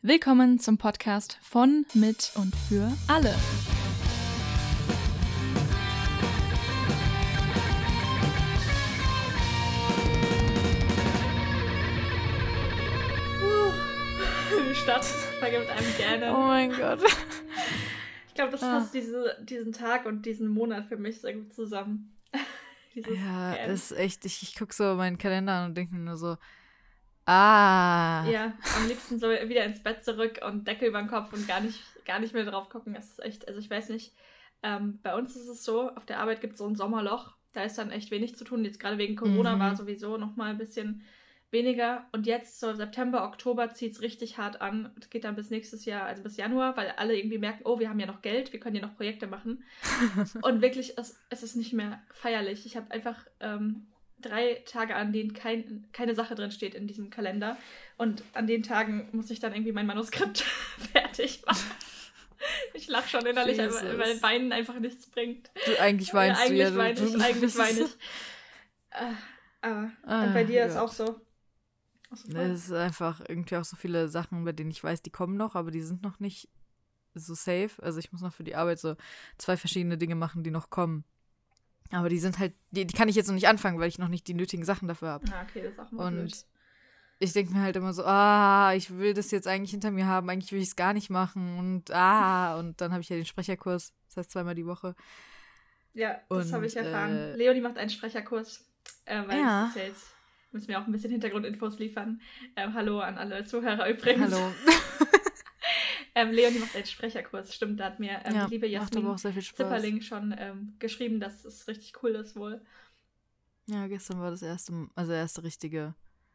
Willkommen zum Podcast von, mit und für alle. Die Stadt vergibt einem gerne. Oh mein Gott. Ich glaube, das fasst diesen Tag und diesen Monat für mich sehr gut zusammen. Ja, das ist echt, ich gucke so meinen Kalender an und denke mir nur so, Ja, am liebsten so wieder ins Bett zurück und Decke über den Kopf und gar nicht mehr drauf gucken. Das ist echt, also ich weiß nicht, bei uns ist es so, auf der Arbeit gibt es so ein Sommerloch, da ist dann echt wenig zu tun. Jetzt gerade wegen Corona war sowieso nochmal ein bisschen weniger und jetzt so September, Oktober zieht es richtig hart an. Es geht dann bis nächstes Jahr, also bis Januar, weil alle irgendwie merken, oh, wir haben ja noch Geld, wir können ja noch Projekte machen. Und wirklich, es ist nicht mehr feierlich. Ich habe einfach 3 Tage, an denen keine Sache drin steht in diesem Kalender. Und an den Tagen muss ich dann irgendwie mein Manuskript fertig machen. Ich lache schon innerlich, weil Weinen einfach nichts bringt. Eigentlich weinst du ja. Eigentlich weine ich. Aber und bei dir ist auch so. Es ist einfach irgendwie auch so viele Sachen, bei denen ich weiß, die kommen noch, aber die sind noch nicht so safe. Also ich muss noch für die Arbeit so 2 verschiedene Dinge machen, die noch kommen. Aber die sind halt, die kann ich jetzt noch nicht anfangen, weil ich noch nicht die nötigen Sachen dafür habe. Ah, okay, das ist auch mal blöd. Ich denke mir halt immer so, ich will das jetzt eigentlich hinter mir haben, eigentlich will ich es gar nicht machen und dann habe ich ja den Sprecherkurs, das heißt 2-mal die Woche. Ja, das habe ich erfahren. Leonie macht einen Sprecherkurs, weil das ist ja jetzt, müssen wir auch ein bisschen Hintergrundinfos liefern. Hallo an alle Zuhörer übrigens. Hallo. Leonie macht einen Sprecherkurs, stimmt, da hat mir die liebe Jasmin Zipperling schon geschrieben, dass es richtig cool ist wohl. Ja, gestern war das erste richtige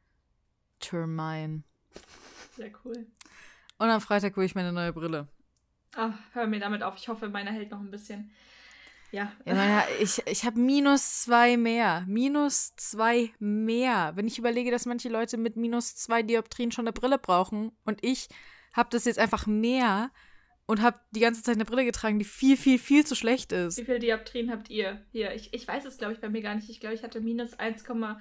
Termin. Sehr cool. Und am Freitag hole ich meine neue Brille. Ach, hör mir damit auf, ich hoffe, meine hält noch ein bisschen. Ja, ich habe -2 mehr. -2 mehr. Wenn ich überlege, dass manche Leute mit -2 Dioptrien schon eine Brille brauchen und ich habe das jetzt einfach mehr und habe die ganze Zeit eine Brille getragen, die viel, viel, viel zu schlecht ist. Wie viele Dioptrien habt ihr? Hier, ich weiß es, glaube ich, bei mir gar nicht. Ich glaube, ich hatte -1,75,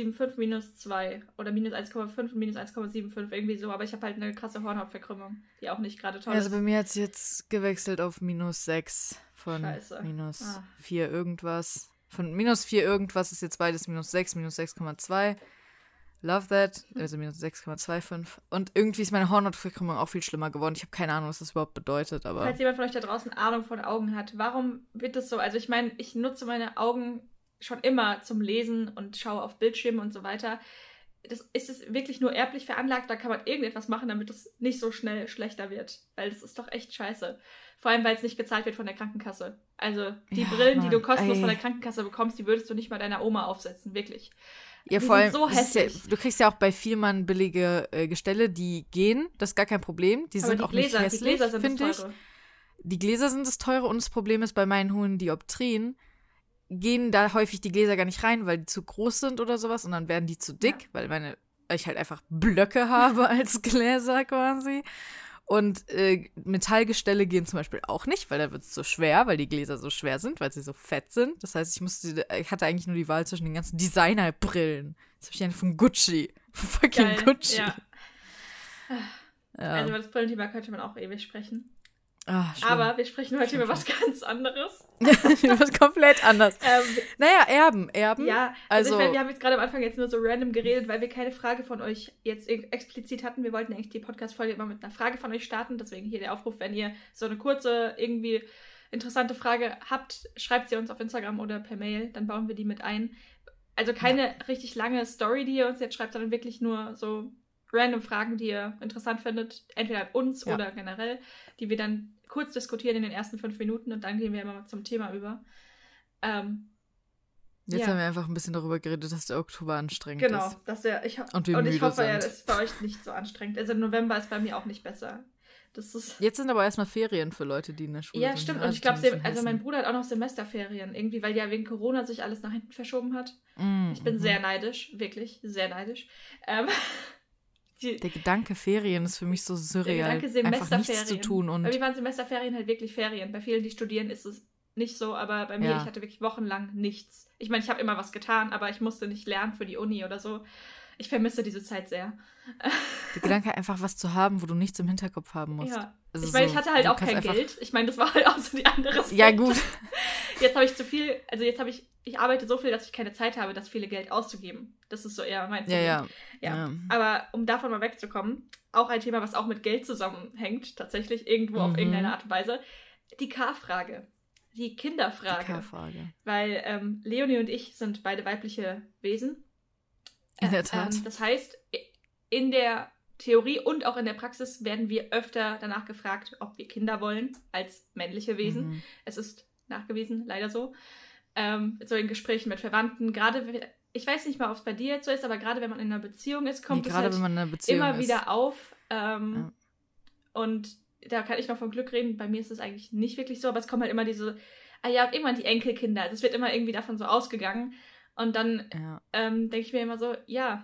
-2 oder -1,5 und -1,75, irgendwie so. Aber ich habe halt eine krasse Hornhautverkrümmung, die auch nicht gerade toll ist. Also bei mir hat es jetzt gewechselt auf -6 von -4 irgendwas. Von -4 irgendwas ist jetzt beides -6, -6,2. Love that. Also -6,25. Und irgendwie ist meine Hornhautverkrümmung auch viel schlimmer geworden. Ich habe keine Ahnung, was das überhaupt bedeutet. Aber falls jemand von euch da draußen Ahnung von Augen hat, warum wird das so? Also ich meine, ich nutze meine Augen schon immer zum Lesen und schaue auf Bildschirme und so weiter. Ist es wirklich nur erblich veranlagt? Da kann man irgendetwas machen, damit es nicht so schnell schlechter wird. Weil das ist doch echt scheiße. Vor allem, weil es nicht gezahlt wird von der Krankenkasse. Also die Brillen, die du kostenlos von der Krankenkasse bekommst, die würdest du nicht mal deiner Oma aufsetzen. Wirklich. Ja, vor allem, so hässlich. Du kriegst ja auch bei Vielmann billige Gestelle, die gehen. Das ist gar kein Problem. Die sind auch nicht hässlich, die Gläser sind das Teure. Die Gläser sind das Teure und das Problem ist, bei meinen hohen Dioptrien gehen da häufig die Gläser gar nicht rein, weil die zu groß sind oder sowas und dann werden die zu dick, weil ich halt einfach Blöcke habe als Gläser quasi. Und Metallgestelle gehen zum Beispiel auch nicht, weil da wird es so schwer, weil die Gläser so schwer sind, weil sie so fett sind. Das heißt, ich hatte eigentlich nur die Wahl zwischen den ganzen Designerbrillen. Jetzt habe ich eine von Gucci. Fucking geil, Gucci. Ja. Also über das Brillenthema könnte man auch ewig sprechen. Schlimm. Aber wir sprechen heute über was ganz anderes. Was komplett anders. Erben. Ja, also ich meine, wir haben jetzt gerade am Anfang jetzt nur so random geredet, weil wir keine Frage von euch jetzt explizit hatten. Wir wollten eigentlich die Podcast-Folge immer mit einer Frage von euch starten. Deswegen hier der Aufruf, wenn ihr so eine kurze, irgendwie interessante Frage habt, schreibt sie uns auf Instagram oder per Mail. Dann bauen wir die mit ein. Also keine richtig lange Story, die ihr uns jetzt schreibt, sondern wirklich nur so random Fragen, die ihr interessant findet. Entweder an uns oder generell, die wir dann kurz diskutieren in den ersten 5 Minuten und dann gehen wir immer zum Thema über. Jetzt haben wir einfach ein bisschen darüber geredet, dass der Oktober anstrengend ist. Genau, und ich hoffe, das ist bei euch nicht so anstrengend. Also im November ist bei mir auch nicht besser. Jetzt sind aber erstmal Ferien für Leute, die in der Schule sind. Ja, stimmt. Und ich glaube, mein Bruder hat auch noch Semesterferien irgendwie, weil ja wegen Corona sich alles nach hinten verschoben hat. Ich bin sehr neidisch, wirklich sehr neidisch. Der Gedanke Ferien ist für mich so surreal. Der Gedanke Semesterferien. Einfach nichts zu tun. Und bei mir waren Semesterferien halt wirklich Ferien. Bei vielen, die studieren, ist es nicht so, aber bei mir, ich hatte wirklich wochenlang nichts. Ich meine, ich habe immer was getan, aber ich musste nicht lernen für die Uni oder so. Ich vermisse diese Zeit sehr. Der Gedanke, einfach was zu haben, wo du nichts im Hinterkopf haben musst. Ja. Also ich meine, ich so, hatte halt du auch kannst kein einfach- Geld. Ich meine, das war halt auch so die andere Seite. Ja, gut. Jetzt habe ich zu viel, also ich arbeite so viel, dass ich keine Zeit habe, das viele Geld auszugeben. Das ist so eher mein Problem. Ja. Aber um davon mal wegzukommen, auch ein Thema, was auch mit Geld zusammenhängt, tatsächlich irgendwo auf irgendeine Art und Weise, die K-Frage. Die Kinderfrage. Die K-Frage. Weil Leonie und ich sind beide weibliche Wesen. In der Tat. Das heißt, in der Theorie und auch in der Praxis werden wir öfter danach gefragt, ob wir Kinder wollen als männliche Wesen. Mhm. Es ist nachgewiesen, leider so. So in Gesprächen mit Verwandten, gerade, ich weiß nicht mal, ob es bei dir jetzt so ist, aber gerade wenn man in einer Beziehung ist, kommt es gerade halt wenn man in einer Beziehung immer ist. wieder auf. Und da kann ich noch von Glück reden, bei mir ist es eigentlich nicht wirklich so, aber es kommen halt immer diese, und irgendwann die Enkelkinder. Also es wird immer irgendwie davon so ausgegangen. Und dann denke ich mir immer so, wir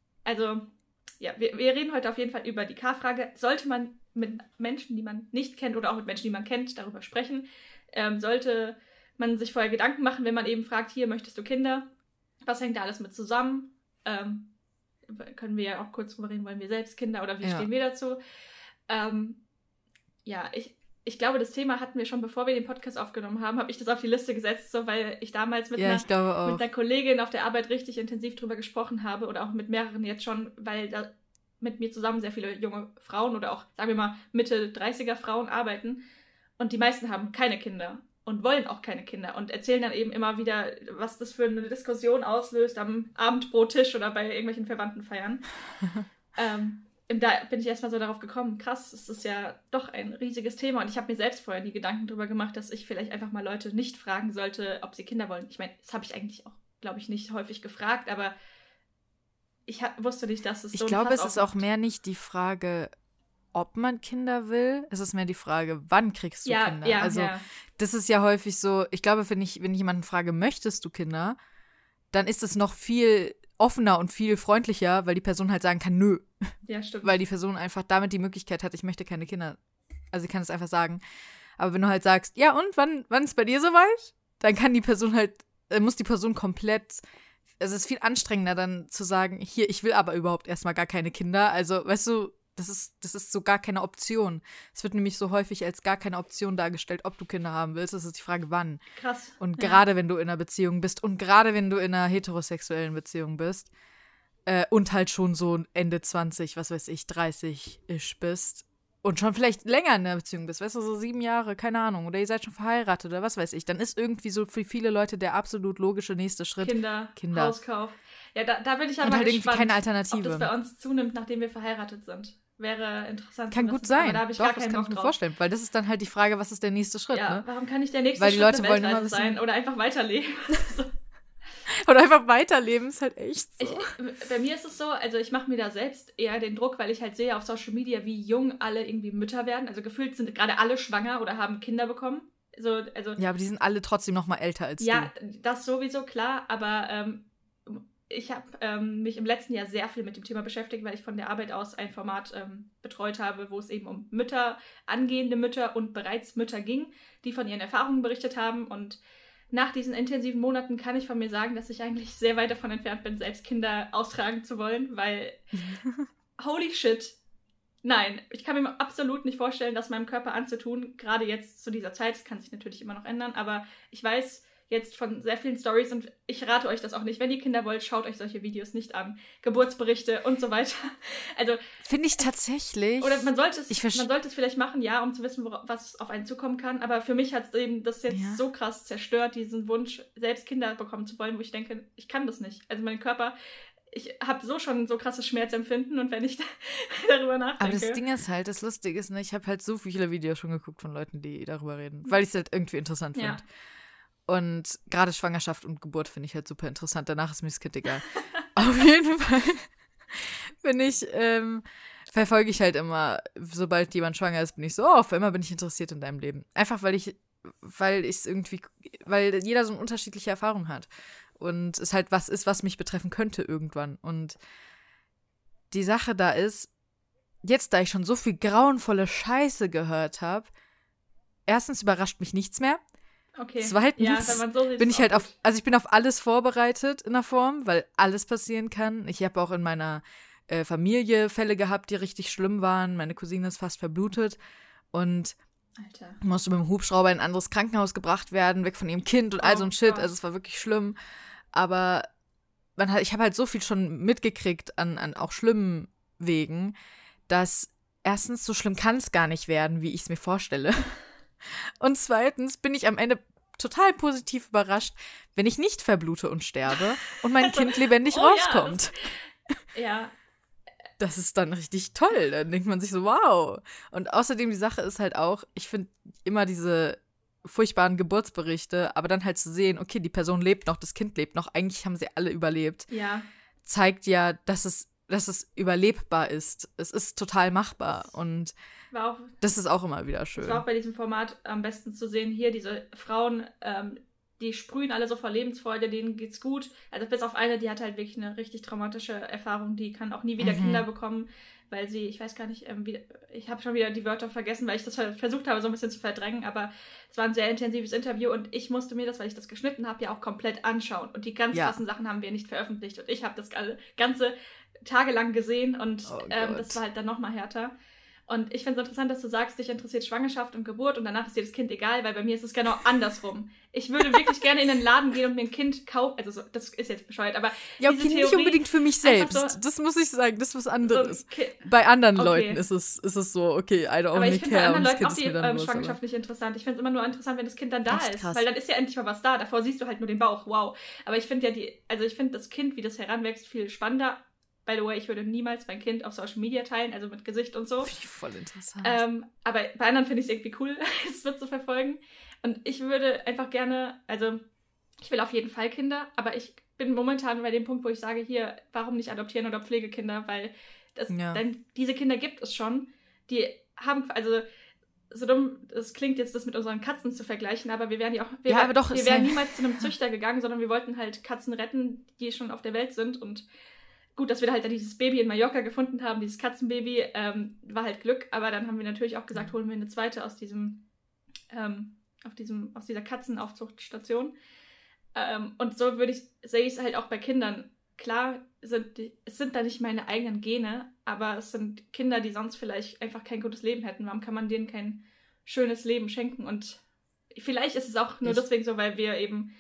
reden heute auf jeden Fall über die K-Frage. Sollte man mit Menschen, die man nicht kennt oder auch mit Menschen, die man kennt, darüber sprechen? Sollte man sich vorher Gedanken machen, wenn man eben fragt, hier, möchtest du Kinder? Was hängt da alles mit zusammen? Können wir ja auch kurz drüber reden, wollen wir selbst Kinder oder wie stehen wir dazu? Ich glaube, das Thema hatten wir schon, bevor wir den Podcast aufgenommen haben, habe ich das auf die Liste gesetzt, so, weil ich damals mit einer Kollegin auf der Arbeit richtig intensiv drüber gesprochen habe oder auch mit mehreren jetzt schon, weil da mit mir zusammen sehr viele junge Frauen oder auch, sagen wir mal, Mitte 30er Frauen arbeiten und die meisten haben keine Kinder und wollen auch keine Kinder und erzählen dann eben immer wieder, was das für eine Diskussion auslöst am Abendbrottisch oder bei irgendwelchen Verwandtenfeiern. Da bin ich erstmal so darauf gekommen, krass, es ist ja doch ein riesiges Thema und ich habe mir selbst vorher nie Gedanken darüber gemacht, dass ich vielleicht einfach mal Leute nicht fragen sollte, ob sie Kinder wollen. Ich meine, das habe ich eigentlich auch, glaube ich, nicht häufig gefragt, aber ich wusste nicht, dass es so Ich glaube, es ist auch mehr nicht die Frage, ob man Kinder will, es ist mehr die Frage, wann kriegst du Kinder? Das ist ja häufig so, ich glaube, wenn ich jemanden frage, möchtest du Kinder, dann ist es noch viel offener und viel freundlicher, weil die Person halt sagen kann, nö. Ja, stimmt. Weil die Person einfach damit die Möglichkeit hat, ich möchte keine Kinder. Also sie kann es einfach sagen. Aber wenn du halt sagst, ja und, wann ist bei dir soweit? Dann kann die Person muss die Person komplett, es ist viel anstrengender dann zu sagen, hier, ich will aber überhaupt erstmal gar keine Kinder. Also, weißt du, das ist so gar keine Option. Es wird nämlich so häufig als gar keine Option dargestellt, ob du Kinder haben willst. Das ist die Frage, wann. Krass. Und gerade wenn du in einer Beziehung bist und gerade wenn du in einer heterosexuellen Beziehung bist und halt schon so Ende 20, was weiß ich, 30-isch bist und schon vielleicht länger in einer Beziehung bist, weißt du, so 7 Jahre, keine Ahnung, oder ihr seid schon verheiratet oder was weiß ich, dann ist irgendwie so für viele Leute der absolut logische nächste Schritt Kinder. Hauskauf. Ja, da bin ich aber und halt gespannt, irgendwie keine Alternative. ob das bei uns zunimmt, nachdem wir verheiratet sind. Wäre interessant. Kann gut sein. Aber da habe ich Doch, gar das keinen kann Bock ich mir drauf. vorstellen, weil das ist dann halt die Frage, was ist der nächste Schritt, ne? Warum kann nicht der nächste weil die Schritt Leute eine wollen immer Weltreise sein oder einfach weiterleben? Oder einfach weiterleben, ist halt echt so. Bei mir ist es so, also ich mache mir da selbst eher den Druck, weil ich halt sehe auf Social Media, wie jung alle irgendwie Mütter werden. Also gefühlt sind gerade alle schwanger oder haben Kinder bekommen. Ja, aber die sind alle trotzdem noch mal älter als du. Ja, das sowieso, klar, aber ich habe mich im letzten Jahr sehr viel mit dem Thema beschäftigt, weil ich von der Arbeit aus ein Format betreut habe, wo es eben um Mütter, angehende Mütter und bereits Mütter ging, die von ihren Erfahrungen berichtet haben. Und nach diesen intensiven Monaten kann ich von mir sagen, dass ich eigentlich sehr weit davon entfernt bin, selbst Kinder austragen zu wollen, weil holy shit, nein, ich kann mir absolut nicht vorstellen, das meinem Körper anzutun, gerade jetzt zu dieser Zeit, das kann sich natürlich immer noch ändern, aber ich weiß jetzt von sehr vielen Stories und ich rate euch das auch nicht. Wenn ihr Kinder wollt, schaut euch solche Videos nicht an. Geburtsberichte und so weiter. Also finde ich tatsächlich. Oder man sollte es vielleicht machen, ja, um zu wissen, was auf einen zukommen kann. Aber für mich hat eben das jetzt so krass zerstört, diesen Wunsch, selbst Kinder bekommen zu wollen, wo ich denke, ich kann das nicht. Also mein Körper, ich habe so schon so krasses Schmerzempfinden und wenn ich darüber nachdenke. Aber das Ding ist halt, das Lustige ist, ne, ich habe halt so viele Videos schon geguckt von Leuten, die darüber reden, weil ich es halt irgendwie interessant finde. Und gerade Schwangerschaft und Geburt finde ich halt super interessant. Danach ist mir das Kind egal. Auf jeden Fall verfolge ich halt immer, sobald jemand schwanger ist, bin ich so, auf einmal bin ich interessiert in deinem Leben. Einfach, weil jeder so eine unterschiedliche Erfahrung hat. Und es halt was ist, was mich betreffen könnte irgendwann. Und die Sache da ist, jetzt, da ich schon so viel grauenvolle Scheiße gehört habe, erstens überrascht mich nichts mehr. Okay. Zweitens Ja, wenn man so sieht, bin ist ich halt auch gut. ich bin auf alles vorbereitet in der Form, weil alles passieren kann. Ich habe auch in meiner Familie Fälle gehabt, die richtig schlimm waren. Meine Cousine ist fast verblutet und Alter. musste mit dem Hubschrauber in ein anderes Krankenhaus gebracht werden, weg von ihrem Kind und all so Oh ein Shit. Gott. Also es war wirklich schlimm. Aber ich habe halt so viel schon mitgekriegt an auch schlimmen Wegen, dass erstens so schlimm kann es gar nicht werden, wie ich es mir vorstelle. Und zweitens bin ich am Ende total positiv überrascht, wenn ich nicht verblute und sterbe und mein Kind lebendig rauskommt. Ja. Das ist dann richtig toll. Dann denkt man sich so, wow. Und außerdem die Sache ist halt auch, ich finde immer diese furchtbaren Geburtsberichte, aber dann halt zu sehen, okay, die Person lebt noch, das Kind lebt noch, eigentlich haben sie alle überlebt, Ja. zeigt ja, dass es überlebbar ist. Es ist total machbar und War auch, das ist auch immer wieder schön. das war auch bei diesem Format am besten zu sehen. Hier, diese Frauen, die sprühen alle so vor Lebensfreude, denen geht's gut. Also bis auf eine, die hat halt wirklich eine richtig traumatische Erfahrung, die kann auch nie wieder Kinder bekommen, weil sie, ich weiß gar nicht, ich habe schon wieder die Wörter vergessen, weil ich das versucht habe, so ein bisschen zu verdrängen, aber es war ein sehr intensives Interview und ich musste mir das, weil ich das geschnitten habe, ja auch komplett anschauen. Und die ganz krassen Sachen haben wir nicht veröffentlicht und ich habe das ganze tagelang gesehen und das war halt dann nochmal härter. Und ich finde es interessant, dass du sagst, dich interessiert Schwangerschaft und Geburt und danach ist dir das Kind egal, weil bei mir ist es genau andersrum. Ich würde wirklich gerne in den Laden gehen und mir ein Kind kaufen. Also so, das ist jetzt bescheuert, aber ja, okay, nicht unbedingt für mich selbst. So, das muss ich sagen, das ist was anderes. So bei anderen Leuten ist es so, okay, I don't only care. Aber ich finde bei anderen Leuten auch die Schwangerschaft nicht interessant. Ich finde es immer nur interessant, wenn das Kind dann da ist. Krass. Weil dann ist ja endlich mal was da. Davor siehst du halt nur den Bauch, wow. Aber ich finde ich finde das Kind, wie das heranwächst, viel spannender. By the way, ich würde niemals mein Kind auf Social Media teilen, also mit Gesicht und so. Finde ich voll interessant. Aber bei anderen finde ich es irgendwie cool, es wird zu verfolgen. Und ich würde einfach gerne, also ich will auf jeden Fall Kinder, aber ich bin momentan bei dem Punkt, wo ich sage, hier, warum nicht adoptieren oder Pflegekinder, weil diese Kinder gibt es schon. Die haben, also so dumm, es klingt jetzt, das mit unseren Katzen zu vergleichen, aber wir wären ja auch, wir wären niemals zu einem Züchter gegangen, sondern wir wollten halt Katzen retten, die schon auf der Welt sind und gut, dass wir halt dann dieses Baby in Mallorca gefunden haben, dieses Katzenbaby, war halt Glück, aber dann haben wir natürlich auch gesagt, holen wir eine zweite aus dieser Katzenaufzuchtstation. Und so sehe ich es halt auch bei Kindern. Klar, es sind da nicht meine eigenen Gene, aber es sind Kinder, die sonst vielleicht einfach kein gutes Leben hätten. Warum kann man denen kein schönes Leben schenken? Und vielleicht ist es auch nur deswegen so, weil wir eben,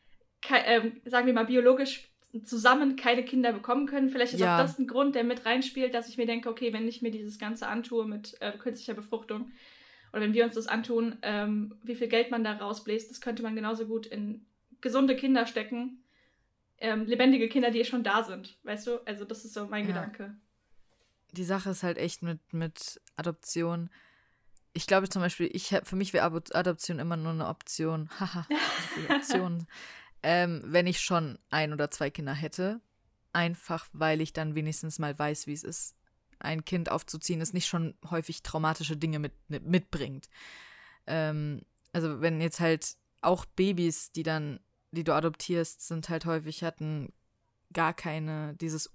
sagen wir mal, biologisch zusammen keine Kinder bekommen können. Vielleicht ist auch das ein Grund, der mit reinspielt, dass ich mir denke, okay, wenn ich mir dieses Ganze antue mit künstlicher Befruchtung oder wenn wir uns das antun, wie viel Geld man da rausbläst, das könnte man genauso gut in gesunde Kinder stecken. Lebendige Kinder, die schon da sind. Weißt du? Also das ist so mein Gedanke. Die Sache ist halt echt mit Adoption. Ich glaube zum Beispiel, für mich wäre Adoption immer nur eine Option. Haha, Option. Wenn ich schon 1 oder 2 Kinder hätte. Einfach, weil ich dann wenigstens mal weiß, wie es ist, ein Kind aufzuziehen, das nicht schon häufig traumatische Dinge mitbringt. Also wenn jetzt halt auch Babys, die du adoptierst, sind halt häufig, hatten gar keine, dieses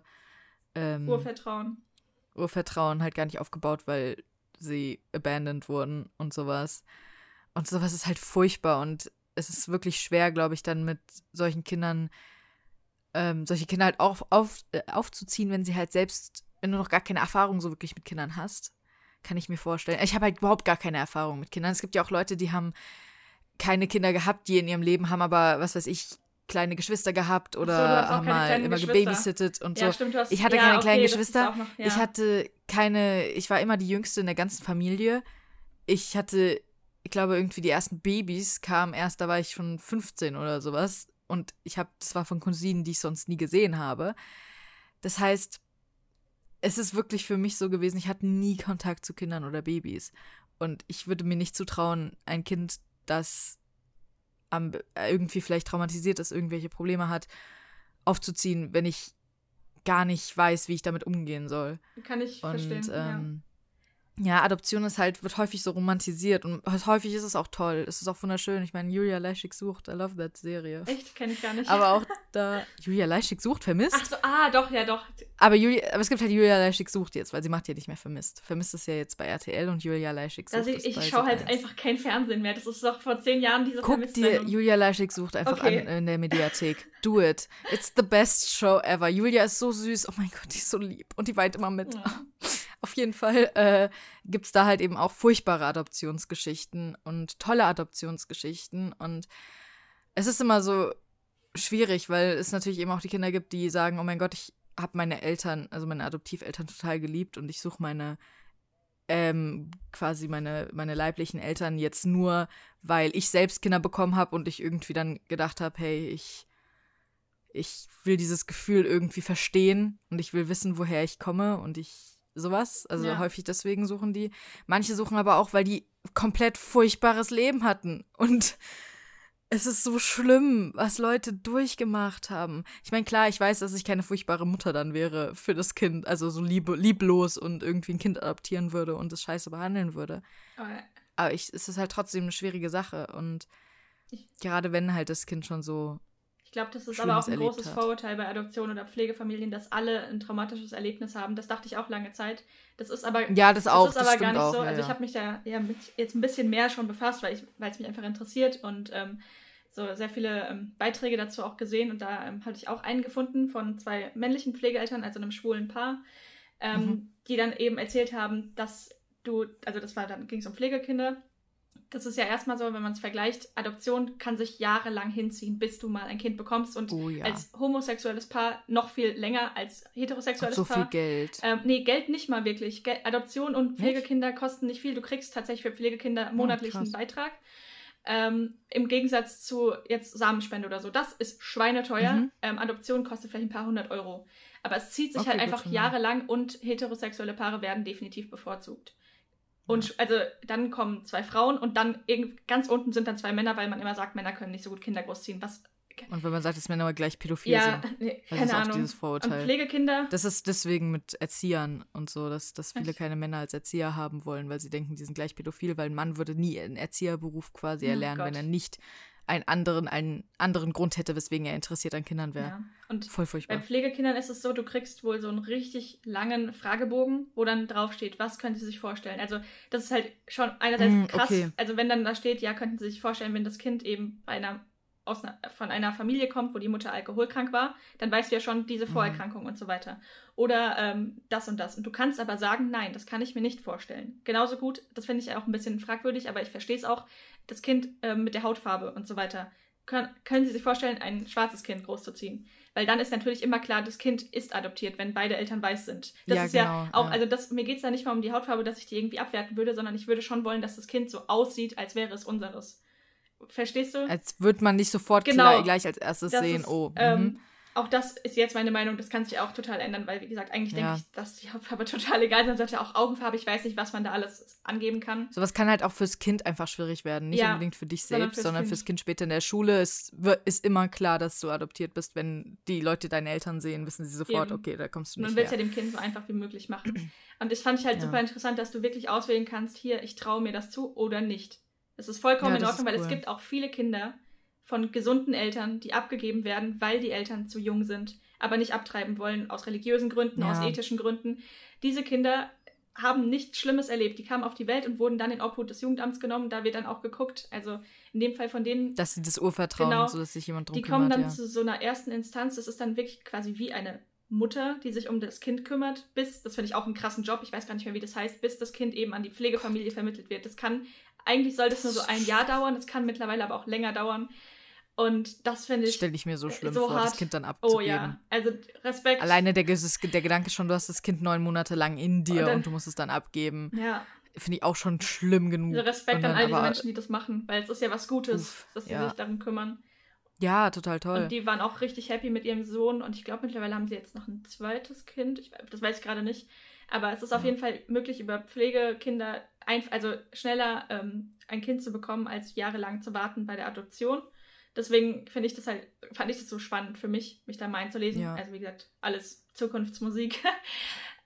Urvertrauen halt gar nicht aufgebaut, weil sie abandoned wurden und sowas. Und sowas ist halt furchtbar und es ist wirklich schwer, glaube ich, dann mit solchen Kindern, solche Kinder halt auch aufzuziehen, wenn sie halt selbst, wenn du noch gar keine Erfahrung so wirklich mit Kindern hast, kann ich mir vorstellen. Ich habe halt überhaupt gar keine Erfahrung mit Kindern. Es gibt ja auch Leute, die haben keine Kinder gehabt, die in ihrem Leben haben aber, was weiß ich, kleine Geschwister gehabt oder haben mal immer gebabysittet und so. Stimmt, ich hatte keine kleinen Geschwister. Noch, ich war immer die Jüngste in der ganzen Familie. Ich glaube, irgendwie die ersten Babys kamen erst, da war ich schon 15 oder sowas. Und das war von Cousinen, die ich sonst nie gesehen habe. Das heißt, es ist wirklich für mich so gewesen, ich hatte nie Kontakt zu Kindern oder Babys. Und ich würde mir nicht zutrauen, ein Kind, das irgendwie vielleicht traumatisiert ist, irgendwelche Probleme hat, aufzuziehen, wenn ich gar nicht weiß, wie ich damit umgehen soll. Kann ich verstehen, Ja, Adoption ist halt, wird häufig so romantisiert und häufig ist es auch toll. Es ist auch wunderschön. Ich meine, Julia Leischig sucht, I love that Serie. Echt? Kenn ich gar nicht. Aber auch da, Julia Leischig sucht Vermisst? Ach so, doch, ja doch. Aber es gibt halt Julia Leischig sucht jetzt, weil sie macht ja nicht mehr Vermisst. Vermisst ist ja jetzt bei RTL und Julia Leischig sucht. Also ich schaue halt einfach kein Fernsehen mehr. Das ist doch vor 10 Jahren diese Guck dir Julia Leischig sucht einfach an in der Mediathek. Do it. It's the best show ever. Julia ist so süß. Oh mein Gott, die ist so lieb. Und die weint immer mit. Ja. Auf jeden Fall gibt es da halt eben auch furchtbare Adoptionsgeschichten und tolle Adoptionsgeschichten. Und es ist immer so schwierig, weil es natürlich eben auch die Kinder gibt, die sagen, oh mein Gott, ich habe meine Eltern, also meine Adoptiveltern total geliebt und ich suche quasi meine leiblichen Eltern jetzt nur, weil ich selbst Kinder bekommen habe und ich irgendwie dann gedacht habe, hey, ich will dieses Gefühl irgendwie verstehen und ich will wissen, woher ich komme und sowas. Also häufig deswegen suchen die. Manche suchen aber auch, weil die komplett furchtbares Leben hatten. Und es ist so schlimm, was Leute durchgemacht haben. Ich meine, klar, ich weiß, dass ich keine furchtbare Mutter dann wäre für das Kind. Also so lieblos und irgendwie ein Kind adoptieren würde und es scheiße behandeln würde. Aber es ist halt trotzdem eine schwierige Sache. Und gerade wenn halt das Kind schon so ich glaube, das ist aber auch ein großes Vorurteil bei Adoption oder Pflegefamilien, dass alle ein traumatisches Erlebnis haben. Das dachte ich auch lange Zeit. Das ist aber, das ist aber gar nicht so. Also ich habe mich da mit jetzt ein bisschen mehr schon befasst, weil es mich einfach interessiert und so sehr viele Beiträge dazu auch gesehen. Und da hatte ich auch einen gefunden von 2 männlichen Pflegeeltern, also einem schwulen Paar, die dann eben erzählt haben, dass dann ging es um Pflegekinder. Das ist ja erstmal so, wenn man es vergleicht, Adoption kann sich jahrelang hinziehen, bis du mal ein Kind bekommst und als homosexuelles Paar noch viel länger als heterosexuelles Paar. So viel Geld. Nee, Geld nicht mal wirklich. Adoption und Pflegekinder kosten nicht viel. Du kriegst tatsächlich für Pflegekinder monatlichen Beitrag. Im Gegensatz zu jetzt Samenspende oder so. Das ist schweineteuer. Adoption kostet vielleicht ein paar 100 €. Aber es zieht sich halt einfach jahrelang und heterosexuelle Paare werden definitiv bevorzugt. Und also dann kommen 2 Frauen und dann ganz unten sind dann 2 Männer, weil man immer sagt, Männer können nicht so gut Kinder großziehen. Und wenn man sagt, dass Männer gleich pädophil sind. Nee, das keine ist auch Ahnung. dieses Vorurteil. Und Pflegekinder. Das ist deswegen mit Erziehern und so, dass viele keine Männer als Erzieher haben wollen, weil sie denken, die sind gleich pädophil, weil ein Mann würde nie einen Erzieherberuf quasi erlernen, wenn er nicht einen anderen Grund hätte, weswegen er interessiert an Kindern wäre. Ja. Und voll furchtbar. Bei Pflegekindern ist es so, du kriegst wohl so einen richtig langen Fragebogen, wo dann draufsteht, was können Sie sich vorstellen? Also das ist halt schon einerseits krass. Okay. Also wenn dann da steht, ja, könnten Sie sich vorstellen, wenn das Kind eben von einer Familie kommt, wo die Mutter alkoholkrank war, dann weißt du ja schon diese Vorerkrankung und so weiter. Oder das und das. Und du kannst aber sagen, nein, das kann ich mir nicht vorstellen. Genauso gut, das finde ich auch ein bisschen fragwürdig, aber ich verstehe es auch, das Kind mit der Hautfarbe und so weiter. Können Sie sich vorstellen, ein schwarzes Kind großzuziehen? Weil dann ist natürlich immer klar, das Kind ist adoptiert, wenn beide Eltern weiß sind. Das ist ja auch, also mir geht es da nicht mal um die Hautfarbe, dass ich die irgendwie abwerten würde, sondern ich würde schon wollen, dass das Kind so aussieht, als wäre es unseres. Verstehst du? Als würde man nicht sofort gleich als erstes sehen, auch das ist jetzt meine Meinung, das kann sich auch total ändern, weil, wie gesagt, eigentlich denke ich, dass die Hautfarbe total egal ist. Man sollte auch Augenfarbe, ich weiß nicht, was man da alles angeben kann. Sowas kann halt auch fürs Kind einfach schwierig werden. Nicht unbedingt für dich selbst, sondern fürs Kind später in der Schule. Ist immer klar, dass du adoptiert bist. Wenn die Leute deine Eltern sehen, wissen sie sofort, okay, da kommst du nicht her. Man will es ja dem Kind so einfach wie möglich machen. Und das fand ich halt super interessant, dass du wirklich auswählen kannst, hier, ich traue mir das zu oder nicht. Das ist vollkommen in Ordnung, weil es gibt auch viele Kinder von gesunden Eltern, die abgegeben werden, weil die Eltern zu jung sind, aber nicht abtreiben wollen, aus religiösen Gründen, aus ethischen Gründen. Diese Kinder haben nichts Schlimmes erlebt. Die kamen auf die Welt und wurden dann in Obhut des Jugendamts genommen. Da wird dann auch geguckt, also in dem Fall von denen... Dass sie das Urvertrauen, so dass sich jemand drum kümmert. Die kommen dann zu so einer ersten Instanz. Das ist dann wirklich quasi wie eine Mutter, die sich um das Kind kümmert, das finde ich auch einen krassen Job, ich weiß gar nicht mehr, wie das heißt, bis das Kind eben an die Pflegefamilie vermittelt wird. Eigentlich soll das nur so ein Jahr dauern, das kann mittlerweile aber auch länger dauern. Und das finde ich stelle ich mir so schlimm so vor, hart. Das Kind dann abzugeben. Oh ja, also Respekt. Alleine der Gedanke schon, du hast das Kind 9 Monate lang in dir und du musst es dann abgeben. Ja. Finde ich auch schon schlimm genug. Also Respekt an all diese Menschen, die das machen, weil es ist ja was Gutes, dass sie sich darum kümmern. Ja, total toll. Und die waren auch richtig happy mit ihrem Sohn und ich glaube, mittlerweile haben sie jetzt noch ein zweites Kind. Das weiß ich gerade nicht. Aber es ist auf jeden Fall möglich, über Pflegekinder schneller ein Kind zu bekommen, als jahrelang zu warten bei der Adoption. Deswegen fand ich das so spannend für mich da mal einzulesen. Ja. Also wie gesagt, alles Zukunftsmusik.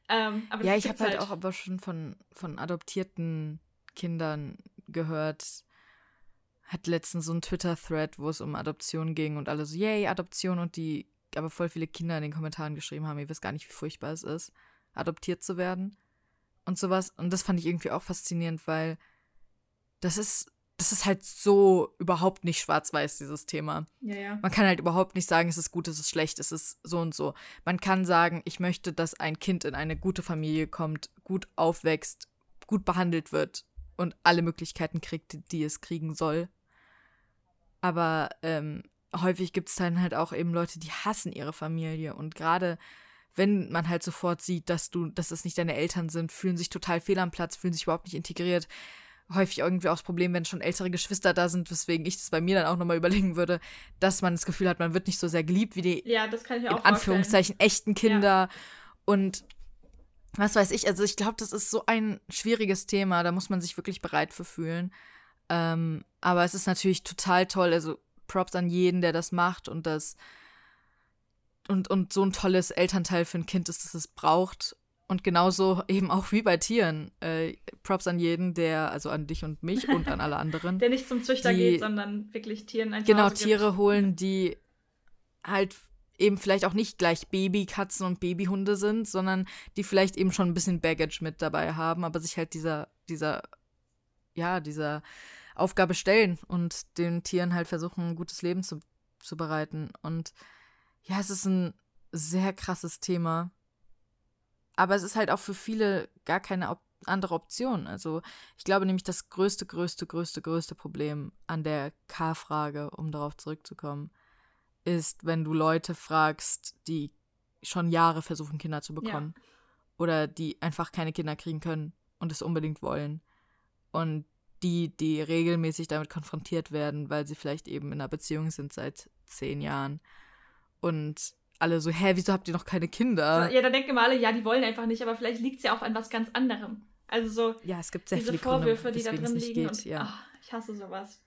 Aber Ja, das ich habe gibt's halt auch aber schon von adoptierten Kindern gehört. Hat letztens so ein Twitter-Thread, wo es um Adoption ging und alle so, yay, Adoption, und die aber voll viele Kinder in den Kommentaren geschrieben haben, ihr wisst gar nicht, wie furchtbar es ist, adoptiert zu werden und sowas. Und das fand ich irgendwie auch faszinierend, weil das ist halt so überhaupt nicht schwarz-weiß, dieses Thema. Ja. Man kann halt überhaupt nicht sagen, es ist gut, es ist schlecht, es ist so und so. Man kann sagen, ich möchte, dass ein Kind in eine gute Familie kommt, gut aufwächst, gut behandelt wird und alle Möglichkeiten kriegt, die es kriegen soll. Aber häufig gibt es dann halt auch eben Leute, die hassen ihre Familie. Und gerade wenn man halt sofort sieht, dass es nicht deine Eltern sind, fühlen sich total fehl am Platz, fühlen sich überhaupt nicht integriert. Häufig irgendwie auch das Problem, wenn schon ältere Geschwister da sind, weswegen ich das bei mir dann auch nochmal überlegen würde, dass man das Gefühl hat, man wird nicht so sehr geliebt wie die, das kann ich mir in auch vorstellen. Anführungszeichen, echten Kinder. Und was weiß ich, also ich glaube, das ist so ein schwieriges Thema, da muss man sich wirklich bereit für fühlen. Aber es ist natürlich total toll, also Props an jeden, der das macht und das und so ein tolles Elternteil für ein Kind ist, das es braucht. Und genauso eben auch wie bei Tieren. Props an jeden, also an dich und mich und an alle anderen. Der nicht zum Züchter geht, sondern wirklich Tieren ein Genau, Zuhause gibt. Tiere holen, die halt eben vielleicht auch nicht gleich Babykatzen und Babyhunde sind, sondern die vielleicht eben schon ein bisschen Baggage mit dabei haben, aber sich halt dieser Aufgabe stellen und den Tieren halt versuchen, ein gutes Leben zu bereiten. Und ja, es ist ein sehr krasses Thema. Aber es ist halt auch für viele gar keine andere Option. Also ich glaube nämlich, das größte Problem an der K-Frage, um darauf zurückzukommen, ist, wenn du Leute fragst, die schon Jahre versuchen, Kinder zu bekommen. Ja. Oder die einfach keine Kinder kriegen können und es unbedingt wollen. Und die regelmäßig damit konfrontiert werden, weil sie vielleicht eben in einer Beziehung sind seit 10 Jahren. Und alle so, wieso habt ihr noch keine Kinder? Ja, da denken immer alle, ja, die wollen einfach nicht, aber vielleicht liegt es ja auch an was ganz anderem. Also so ja, es gibt sehr diese viele Vorwürfe, Gründe, die da drin liegen. Und, ja. Ich hasse sowas.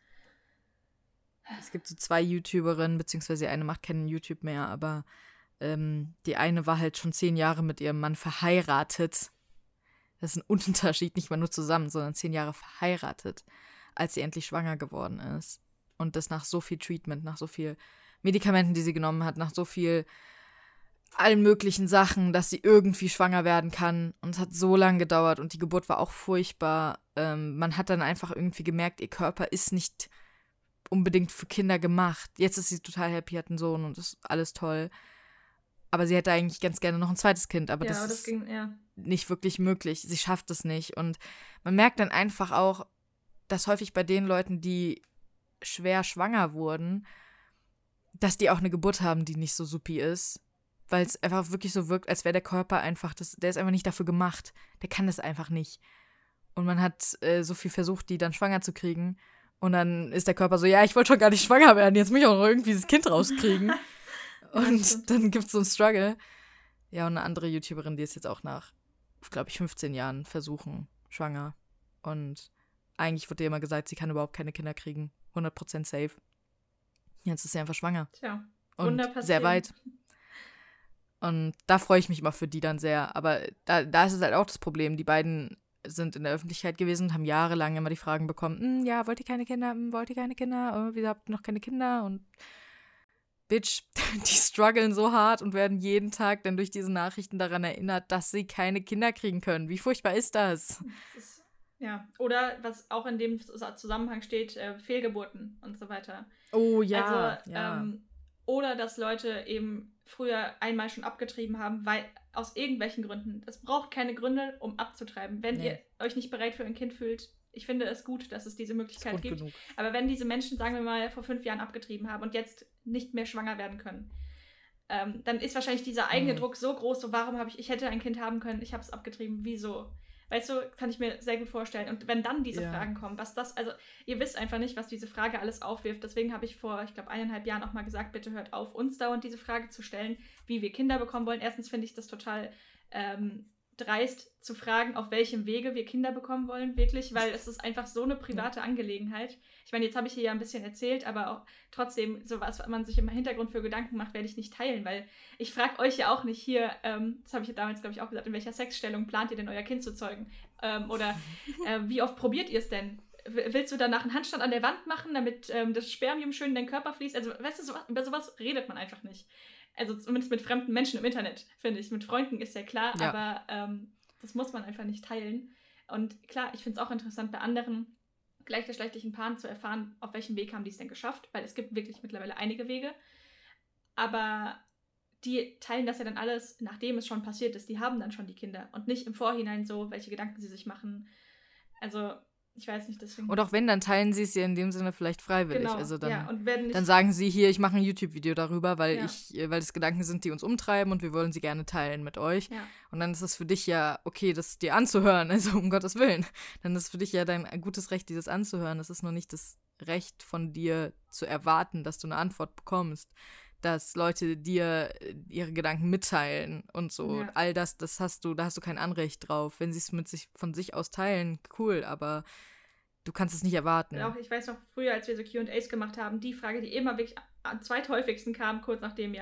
Es gibt so 2 YouTuberinnen, beziehungsweise eine macht keinen YouTube mehr, aber die eine war halt schon 10 Jahre mit ihrem Mann verheiratet. Das ist ein Unterschied, nicht mal nur zusammen, sondern 10 Jahre verheiratet, als sie endlich schwanger geworden ist. Und das nach so viel Treatment, nach so viel Medikamenten, die sie genommen hat, nach so viel allen möglichen Sachen, dass sie irgendwie schwanger werden kann. Und es hat so lange gedauert und die Geburt war auch furchtbar. Man hat dann einfach irgendwie gemerkt, ihr Körper ist nicht unbedingt für Kinder gemacht. Jetzt ist sie total happy, hat einen Sohn und ist alles toll. Aber sie hätte eigentlich ganz gerne noch ein zweites Kind, aber das ist nicht wirklich möglich. Sie schafft es nicht. Und man merkt dann einfach auch, dass häufig bei den Leuten, die schwer schwanger wurden, dass die auch eine Geburt haben, die nicht so supi ist. Weil es einfach wirklich so wirkt, als wäre der Körper einfach, der ist einfach nicht dafür gemacht. Der kann das einfach nicht. Und man hat so viel versucht, die dann schwanger zu kriegen. Und dann ist der Körper so, ja, ich wollte schon gar nicht schwanger werden, jetzt muss ich auch noch irgendwie das Kind rauskriegen. Und dann gibt es so einen Struggle. Ja, und eine andere YouTuberin, die ist jetzt auch nach, glaube ich, 15 Jahren versuchen, schwanger. Und eigentlich wurde ihr immer gesagt, sie kann überhaupt keine Kinder kriegen. 100% safe. Jetzt ist sie einfach schwanger. Tja, und sehr weit. Und da freue ich mich immer für die dann sehr. Aber da ist es halt auch das Problem. Die beiden sind in der Öffentlichkeit gewesen und haben jahrelang immer die Fragen bekommen, ja, wollt ihr keine Kinder? Wollt ihr keine Kinder? Wieso habt ihr noch keine Kinder? Und Bitch, die strugglen so hart und werden jeden Tag dann durch diese Nachrichten daran erinnert, dass sie keine Kinder kriegen können. Wie furchtbar ist das? Ja, oder was auch in dem Zusammenhang steht, Fehlgeburten und so weiter. Oh ja. Also, ja. Oder dass Leute eben früher einmal schon abgetrieben haben, weil aus irgendwelchen Gründen. Es braucht keine Gründe, um abzutreiben. Wenn ihr euch nicht bereit für ein Kind fühlt, ich finde es gut, dass es diese Möglichkeit gibt. Genug. Aber wenn diese Menschen, sagen wir mal, vor 5 Jahren abgetrieben haben und jetzt nicht mehr schwanger werden können, dann ist wahrscheinlich dieser eigene Druck so groß, so warum ich hätte ein Kind haben können, ich habe es abgetrieben, wieso? Weißt du, kann ich mir sehr gut vorstellen. Und wenn dann diese Fragen kommen, also ihr wisst einfach nicht, was diese Frage alles aufwirft. Deswegen habe ich vor, ich glaube, 1,5 Jahren auch mal gesagt, bitte hört auf, uns dauernd diese Frage zu stellen, wie wir Kinder bekommen wollen. Erstens finde ich das total dreist zu fragen, auf welchem Wege wir Kinder bekommen wollen, wirklich, weil es ist einfach so eine private Angelegenheit. Ich meine, jetzt habe ich hier ja ein bisschen erzählt, aber auch trotzdem, so was man sich im Hintergrund für Gedanken macht, werde ich nicht teilen, weil ich frage euch ja auch nicht hier, das habe ich ja damals, glaube ich, auch gesagt, in welcher Sexstellung plant ihr denn euer Kind zu zeugen? Oder wie oft probiert ihr es denn? Willst du danach einen Handstand an der Wand machen, damit das Spermium schön in deinen Körper fließt? Also, weißt du, über sowas redet man einfach nicht. Also zumindest mit fremden Menschen im Internet, finde ich. Mit Freunden ist ja klar, aber das muss man einfach nicht teilen. Und klar, ich finde es auch interessant, bei anderen gleichgeschlechtlichen Paaren zu erfahren, auf welchem Weg haben die es denn geschafft, weil es gibt wirklich mittlerweile einige Wege. Aber die teilen das ja dann alles, nachdem es schon passiert ist. Die haben dann schon die Kinder und nicht im Vorhinein so, welche Gedanken sie sich machen. Also ich weiß nicht, deswegen. Und auch wenn, dann teilen sie es ja in dem Sinne vielleicht freiwillig. Genau, Also dann, ja, und werden nicht, dann sagen sie hier, ich mache ein YouTube-Video darüber, weil es Gedanken sind, die uns umtreiben und wir wollen sie gerne teilen mit euch. Ja. Und dann ist es für dich ja okay, das dir anzuhören, also um Gottes Willen. Dann ist es für dich ja dein gutes Recht, dieses anzuhören. Es ist nur nicht das Recht von dir zu erwarten, dass du eine Antwort bekommst, dass Leute dir ihre Gedanken mitteilen und so. Ja. All das da hast du kein Anrecht drauf. Wenn sie es von sich aus teilen, cool, aber du kannst es nicht erwarten. Auch, ich weiß noch, früher, als wir so Q&As gemacht haben, die Frage, die immer wirklich am zweithäufigsten kam, kurz nachdem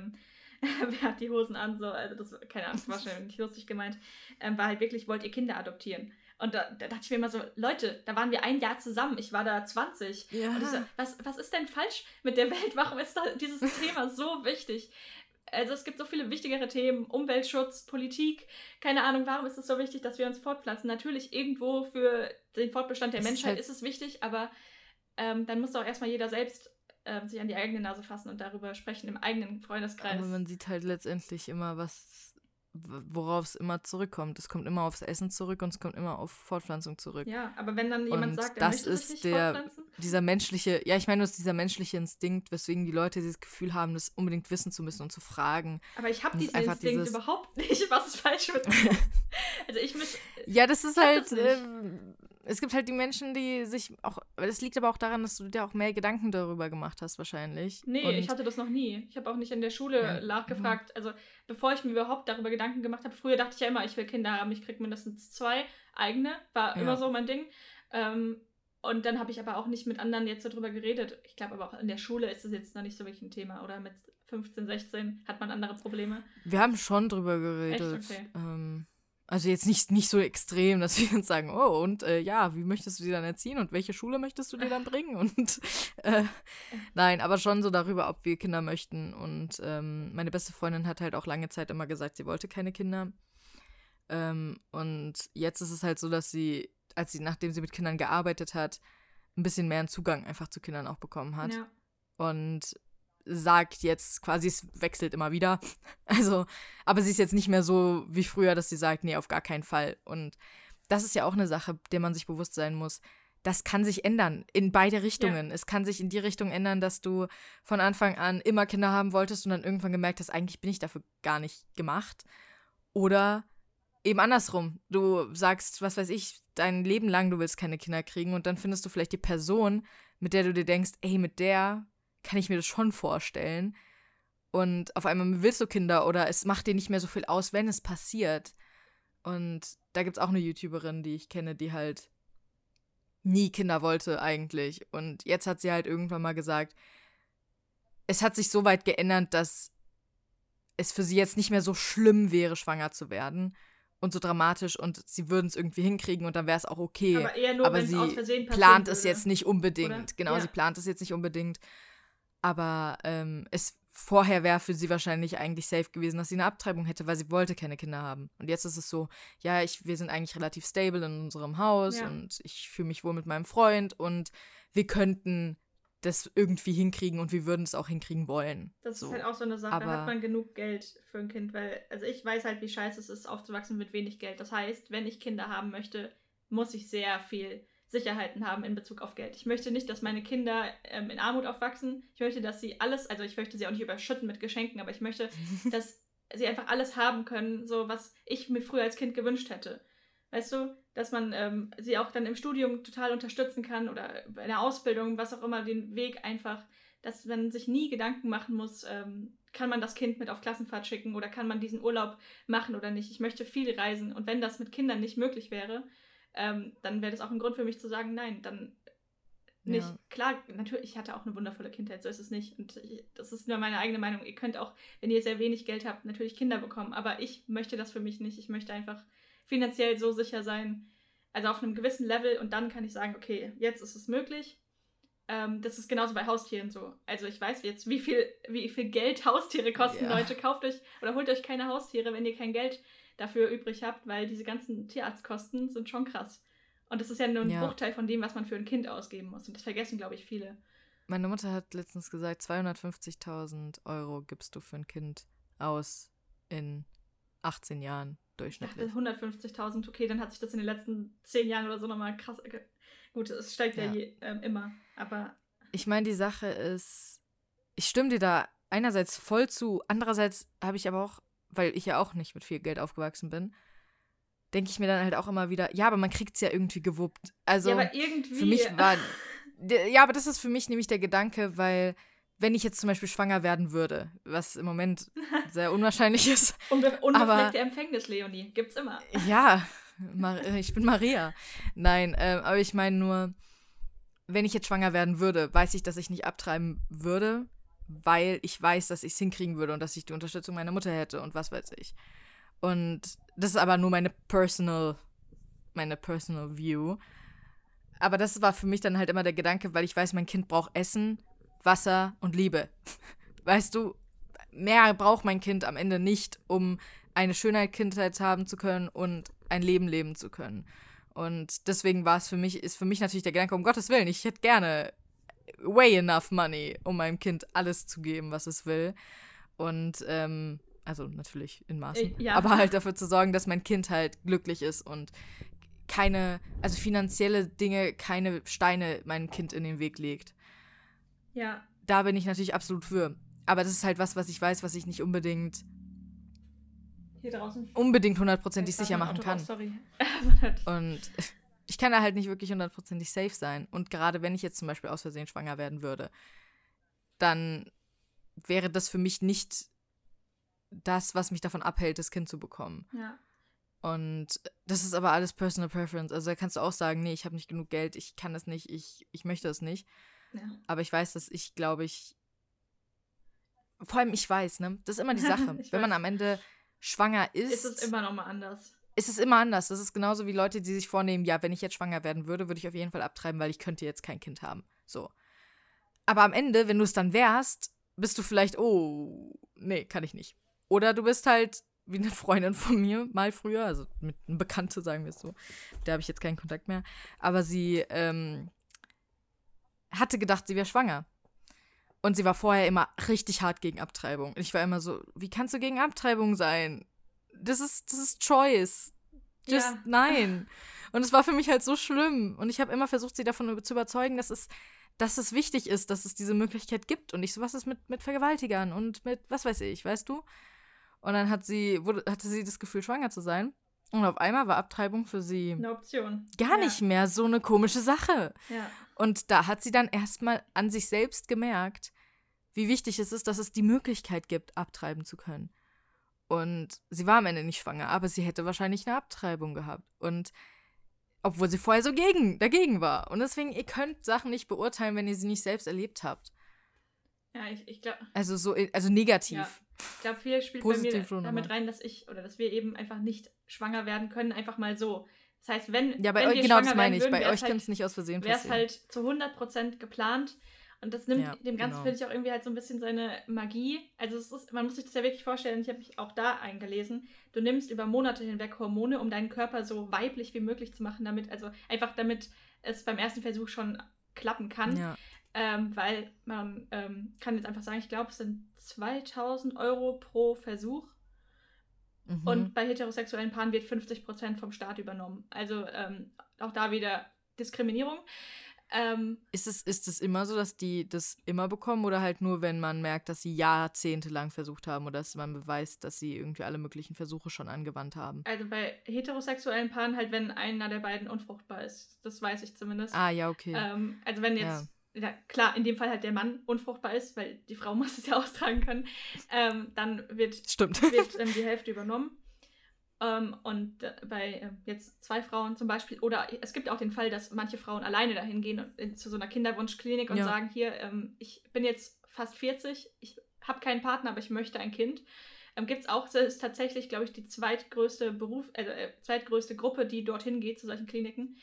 wer hat die Hosen an, so, also das, keine Ahnung, war schon nicht lustig gemeint, war halt wirklich, wollt ihr Kinder adoptieren? Und da dachte ich mir immer so, Leute, da waren wir ein Jahr zusammen, ich war da 20. Ja. Und ich so, was ist denn falsch mit der Welt? Warum ist da dieses Thema so wichtig? Also es gibt so viele wichtigere Themen, Umweltschutz, Politik, keine Ahnung, warum ist es so wichtig, dass wir uns fortpflanzen? Natürlich, irgendwo für den Fortbestand der Menschheit ist es wichtig, aber dann muss doch erstmal jeder selbst sich an die eigene Nase fassen und darüber sprechen im eigenen Freundeskreis. Aber man sieht halt letztendlich immer, worauf es immer zurückkommt. Es kommt immer aufs Essen zurück und es kommt immer auf Fortpflanzung zurück. Ja, aber wenn dann jemand sagt, er möchte sich nicht fortpflanzen? Dieser menschliche, ja, ich meine, das ist dieser menschliche Instinkt, weswegen die Leute dieses Gefühl haben, das unbedingt wissen zu müssen und zu fragen. Aber ich habe diesen Instinkt überhaupt nicht. Was ist falsch mit mir? Also ja, das ist halt, es gibt halt die Menschen, die sich auch, das liegt aber auch daran, dass du dir auch mehr Gedanken darüber gemacht hast wahrscheinlich. Nee, ich hatte das noch nie. Ich habe auch nicht in der Schule nachgefragt. Also bevor ich mir überhaupt darüber Gedanken gemacht habe, früher dachte ich ja immer, ich will Kinder haben, ich kriege mindestens 2 eigene, war immer so mein Ding. Und dann habe ich aber auch nicht mit anderen jetzt darüber geredet. Ich glaube aber auch in der Schule ist das jetzt noch nicht so wirklich ein Thema. Oder mit 15, 16 hat man andere Probleme. Wir haben schon drüber geredet. Echt? Okay. Also jetzt nicht so extrem, dass wir uns sagen, oh, und wie möchtest du sie dann erziehen und welche Schule möchtest du dir dann bringen? Und nein, aber schon so darüber, ob wir Kinder möchten. Und meine beste Freundin hat halt auch lange Zeit immer gesagt, sie wollte keine Kinder. Und jetzt ist es halt so, dass nachdem sie mit Kindern gearbeitet hat, ein bisschen mehr einen Zugang einfach zu Kindern auch bekommen hat. Ja. Und sagt jetzt quasi, es wechselt immer wieder. Also, aber sie ist jetzt nicht mehr so wie früher, dass sie sagt, nee, auf gar keinen Fall. Und das ist ja auch eine Sache, der man sich bewusst sein muss. Das kann sich ändern, in beide Richtungen. Ja. Es kann sich in die Richtung ändern, dass du von Anfang an immer Kinder haben wolltest und dann irgendwann gemerkt hast, eigentlich bin ich dafür gar nicht gemacht. Oder eben andersrum. Du sagst, was weiß ich, dein Leben lang, du willst keine Kinder kriegen und dann findest du vielleicht die Person, mit der du dir denkst, ey, mit der kann ich mir das schon vorstellen. Und auf einmal willst du Kinder oder es macht dir nicht mehr so viel aus, wenn es passiert. Und da gibt es auch eine YouTuberin, die ich kenne, die halt nie Kinder wollte eigentlich. Und jetzt hat sie halt irgendwann mal gesagt, es hat sich so weit geändert, dass es für sie jetzt nicht mehr so schlimm wäre, schwanger zu werden. Und so dramatisch und sie würden es irgendwie hinkriegen und dann wäre es auch okay. Aber eher nur, wenn es aus Versehen passiert. Plant es jetzt nicht unbedingt. Oder? Genau, ja. Sie plant es jetzt nicht unbedingt. Aber vorher wäre für sie wahrscheinlich eigentlich safe gewesen, dass sie eine Abtreibung hätte, weil sie wollte keine Kinder haben. Und jetzt ist es so, ja, wir sind eigentlich relativ stable in unserem Haus und ich fühle mich wohl mit meinem Freund und wir könnten das irgendwie hinkriegen und wir würden es auch hinkriegen wollen. Das ist halt auch so eine Sache, da hat man genug Geld für ein Kind, weil, also ich weiß halt, wie scheiße es ist, aufzuwachsen mit wenig Geld. Das heißt, wenn ich Kinder haben möchte, muss ich sehr viel Sicherheiten haben in Bezug auf Geld. Ich möchte nicht, dass meine Kinder in Armut aufwachsen. Ich möchte, dass sie alles, also ich möchte sie auch nicht überschütten mit Geschenken, aber ich möchte, dass sie einfach alles haben können, so was ich mir früher als Kind gewünscht hätte. Weißt du, dass man sie auch dann im Studium total unterstützen kann oder bei der Ausbildung, was auch immer, den Weg einfach, dass man sich nie Gedanken machen muss, kann man das Kind mit auf Klassenfahrt schicken oder kann man diesen Urlaub machen oder nicht. Ich möchte viel reisen und wenn das mit Kindern nicht möglich wäre, dann wäre das auch ein Grund für mich zu sagen, nein, dann nicht. Ja. Klar, natürlich, ich hatte auch eine wundervolle Kindheit, so ist es nicht. Und das ist nur meine eigene Meinung. Ihr könnt auch, wenn ihr sehr wenig Geld habt, natürlich Kinder bekommen. Aber ich möchte das für mich nicht. Ich möchte einfach finanziell so sicher sein, also auf einem gewissen Level. Und dann kann ich sagen, okay, jetzt ist es möglich. Das ist genauso bei Haustieren so. Also ich weiß jetzt, wie viel Geld Haustiere kosten, Ja. Leute. Kauft euch oder holt euch keine Haustiere, wenn ihr kein Geld dafür übrig habt, weil diese ganzen Tierarztkosten sind schon krass. Und das ist ja nur ein Bruchteil von dem, was man für ein Kind ausgeben muss. Und das vergessen, glaube ich, viele. Meine Mutter hat letztens gesagt, 250.000 Euro gibst du für ein Kind aus in 18 Jahren Ich durchschnittlich. dachte 150.000, okay, dann hat sich das in den letzten 10 Jahren oder so nochmal krass. Gut, es steigt ja immer, aber. Ich meine, die Sache ist, ich stimme dir da einerseits voll zu, andererseits habe ich aber auch, weil ich ja auch nicht mit viel Geld aufgewachsen bin, denke ich mir dann halt auch immer wieder, ja, aber man kriegt es ja irgendwie gewuppt. Also ja, aber irgendwie. für mich war, ja, aber das ist für mich nämlich der Gedanke, weil wenn ich jetzt zum Beispiel schwanger werden würde, was im Moment sehr unwahrscheinlich ist. Unbefleckte Empfängnis, Leonie, gibt's immer. Ja, ich bin Maria. Nein, aber ich meine nur, wenn ich jetzt schwanger werden würde, weiß ich, dass ich nicht abtreiben würde, weil ich weiß, dass ich es hinkriegen würde und dass ich die Unterstützung meiner Mutter hätte und was weiß ich. Und das ist aber nur meine personal View. Aber das war für mich dann halt immer der Gedanke, weil ich weiß, mein Kind braucht Essen, Wasser und Liebe. Weißt du, mehr braucht mein Kind am Ende nicht, um eine schöne Kindheit haben zu können und ein Leben leben zu können. Und deswegen ist für mich natürlich der Gedanke, um Gottes Willen, ich hätte gerne way enough money, um meinem Kind alles zu geben, was es will. Und also natürlich in Maßen, Ja. aber halt dafür zu sorgen, dass mein Kind halt glücklich ist und also finanzielle Dinge, keine Steine meinem Kind in den Weg legt. Ja. Da bin ich natürlich absolut für. Aber das ist halt was ich weiß, was ich nicht unbedingt hier draußen hundertprozentig sicher machen kann. Sorry. Und ich kann da halt nicht wirklich hundertprozentig safe sein. Und gerade wenn ich jetzt zum Beispiel aus Versehen schwanger werden würde, dann wäre das für mich nicht das, was mich davon abhält, das Kind zu bekommen. Ja. Und das ist aber alles Personal Preference. Also da kannst du auch sagen, nee, ich habe nicht genug Geld, ich kann das nicht, ich möchte das nicht. Ja. Aber ich weiß, dass vor allem ich weiß, ne, das ist immer die Sache. Wenn man am Ende schwanger ist es immer noch mal anders. Ist es immer anders. Das ist genauso wie Leute, die sich vornehmen, ja, wenn ich jetzt schwanger werden würde, würde ich auf jeden Fall abtreiben, weil ich könnte jetzt kein Kind haben. So. Aber am Ende, wenn du es dann wärst, bist du vielleicht, oh, nee, kann ich nicht. Oder du bist halt wie eine Freundin von mir, mal früher, also mit einer Bekannte, sagen wir es so. Da habe ich jetzt keinen Kontakt mehr. Aber sie hatte gedacht, sie wäre schwanger. Und sie war vorher immer richtig hart gegen Abtreibung. Und ich war immer so, wie kannst du gegen Abtreibung sein? Das ist Choice. Nein. Und es war für mich halt so schlimm. Und ich habe immer versucht, sie davon zu überzeugen, dass es wichtig ist, dass es diese Möglichkeit gibt. Und nicht so, was ist mit Vergewaltigern und mit was weiß ich, weißt du? Und dann hatte sie das Gefühl, schwanger zu sein. Und auf einmal war Abtreibung für sie eine Option. Gar nicht mehr so eine komische Sache. Ja. Und da hat sie dann erstmal an sich selbst gemerkt, wie wichtig es ist, dass es die Möglichkeit gibt, abtreiben zu können. Und sie war am Ende nicht schwanger, aber sie hätte wahrscheinlich eine Abtreibung gehabt. Und obwohl sie vorher so dagegen war. Und deswegen, ihr könnt Sachen nicht beurteilen, wenn ihr sie nicht selbst erlebt habt. Ja, ich glaube. Also negativ. Ja. Ich glaube, viel spielt positiv bei mir damit rein, dass wir eben einfach nicht schwanger werden können, einfach mal so. Das heißt, wenn ja, bei wenn euch, wir genau schwanger das meine werden ich. Bei euch halt, kann es nicht aus Versehen wäre es passieren. halt zu 100% geplant. Und das nimmt dem Ganzen, finde ich, auch irgendwie halt so ein bisschen seine Magie. Also man muss sich das ja wirklich vorstellen, ich habe mich auch da eingelesen, du nimmst über Monate hinweg Hormone, um deinen Körper so weiblich wie möglich zu machen, damit es beim ersten Versuch schon klappen kann. Ja. Weil man kann jetzt einfach sagen, ich glaube, es sind 2.000 Euro pro Versuch. Mhm. Und bei heterosexuellen Paaren wird 50% vom Staat übernommen. Also auch da wieder Diskriminierung. Ist es immer so, dass die das immer bekommen oder halt nur, wenn man merkt, dass sie jahrzehntelang versucht haben oder dass man beweist, dass sie irgendwie alle möglichen Versuche schon angewandt haben? Also bei heterosexuellen Paaren halt, wenn einer der beiden unfruchtbar ist. Das weiß ich zumindest. Ah, ja, okay. Also wenn jetzt ja, klar, in dem Fall halt der Mann unfruchtbar ist, weil die Frau muss es ja austragen können, dann wird die Hälfte übernommen. Und bei jetzt 2 Frauen zum Beispiel, oder es gibt auch den Fall, dass manche Frauen alleine dahin gehen zu so einer Kinderwunschklinik und sagen, hier, ich bin jetzt fast 40, ich habe keinen Partner, aber ich möchte ein Kind. Gibt es auch, das ist tatsächlich, glaube ich, die zweitgrößte zweitgrößte Gruppe, die dorthin geht, zu solchen Kliniken.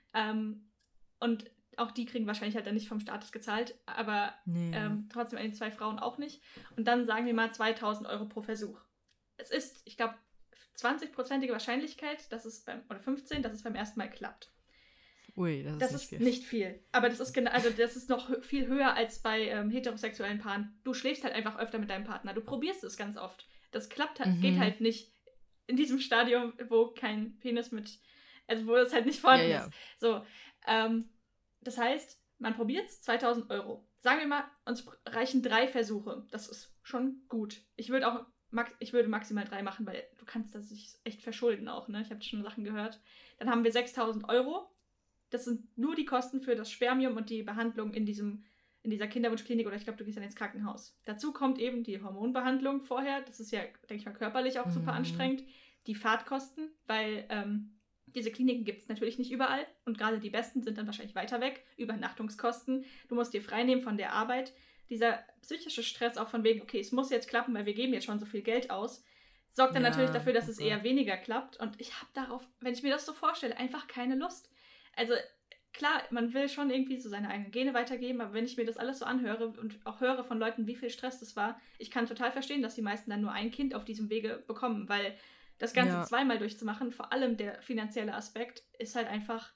Und auch die kriegen wahrscheinlich halt dann nicht vom Staat gezahlt, aber trotzdem die 2 Frauen auch nicht. Und dann sagen wir mal 2.000 € pro Versuch. Es ist, ich glaube, 20%ige Wahrscheinlichkeit, oder 15, dass es beim ersten Mal klappt. Ui, das ist nicht viel. Aber das ist das ist noch viel höher als bei heterosexuellen Paaren. Du schläfst halt einfach öfter mit deinem Partner. Du probierst es ganz oft. Das klappt halt, geht halt nicht in diesem Stadium, wo kein Penis wo es halt nicht vorhanden ist. So, das heißt, man probiert es, 2.000 €. Sagen wir mal, uns reichen 3 Versuche. Das ist schon gut. Ich würde maximal 3 machen, weil du kannst das sich echt verschulden auch, ne? Ich habe schon Sachen gehört. Dann haben wir 6.000 €. Das sind nur die Kosten für das Spermium und die Behandlung in dieser Kinderwunschklinik, oder ich glaube, du gehst dann ins Krankenhaus. Dazu kommt eben die Hormonbehandlung vorher. Das ist ja, denke ich mal, körperlich auch super anstrengend. Die Fahrtkosten, weil diese Kliniken gibt es natürlich nicht überall und gerade die besten sind dann wahrscheinlich weiter weg. Übernachtungskosten. Du musst dir freinehmen von der Arbeit. Dieser psychische Stress auch von wegen, okay, es muss jetzt klappen, weil wir geben jetzt schon so viel Geld aus, sorgt dann natürlich dafür, dass es eher weniger klappt. Und ich habe darauf, wenn ich mir das so vorstelle, einfach keine Lust. Also klar, man will schon irgendwie so seine eigenen Gene weitergeben, aber wenn ich mir das alles so anhöre und auch höre von Leuten, wie viel Stress das war, ich kann total verstehen, dass die meisten dann nur ein Kind auf diesem Wege bekommen, weil das Ganze zweimal durchzumachen, vor allem der finanzielle Aspekt, ist halt einfach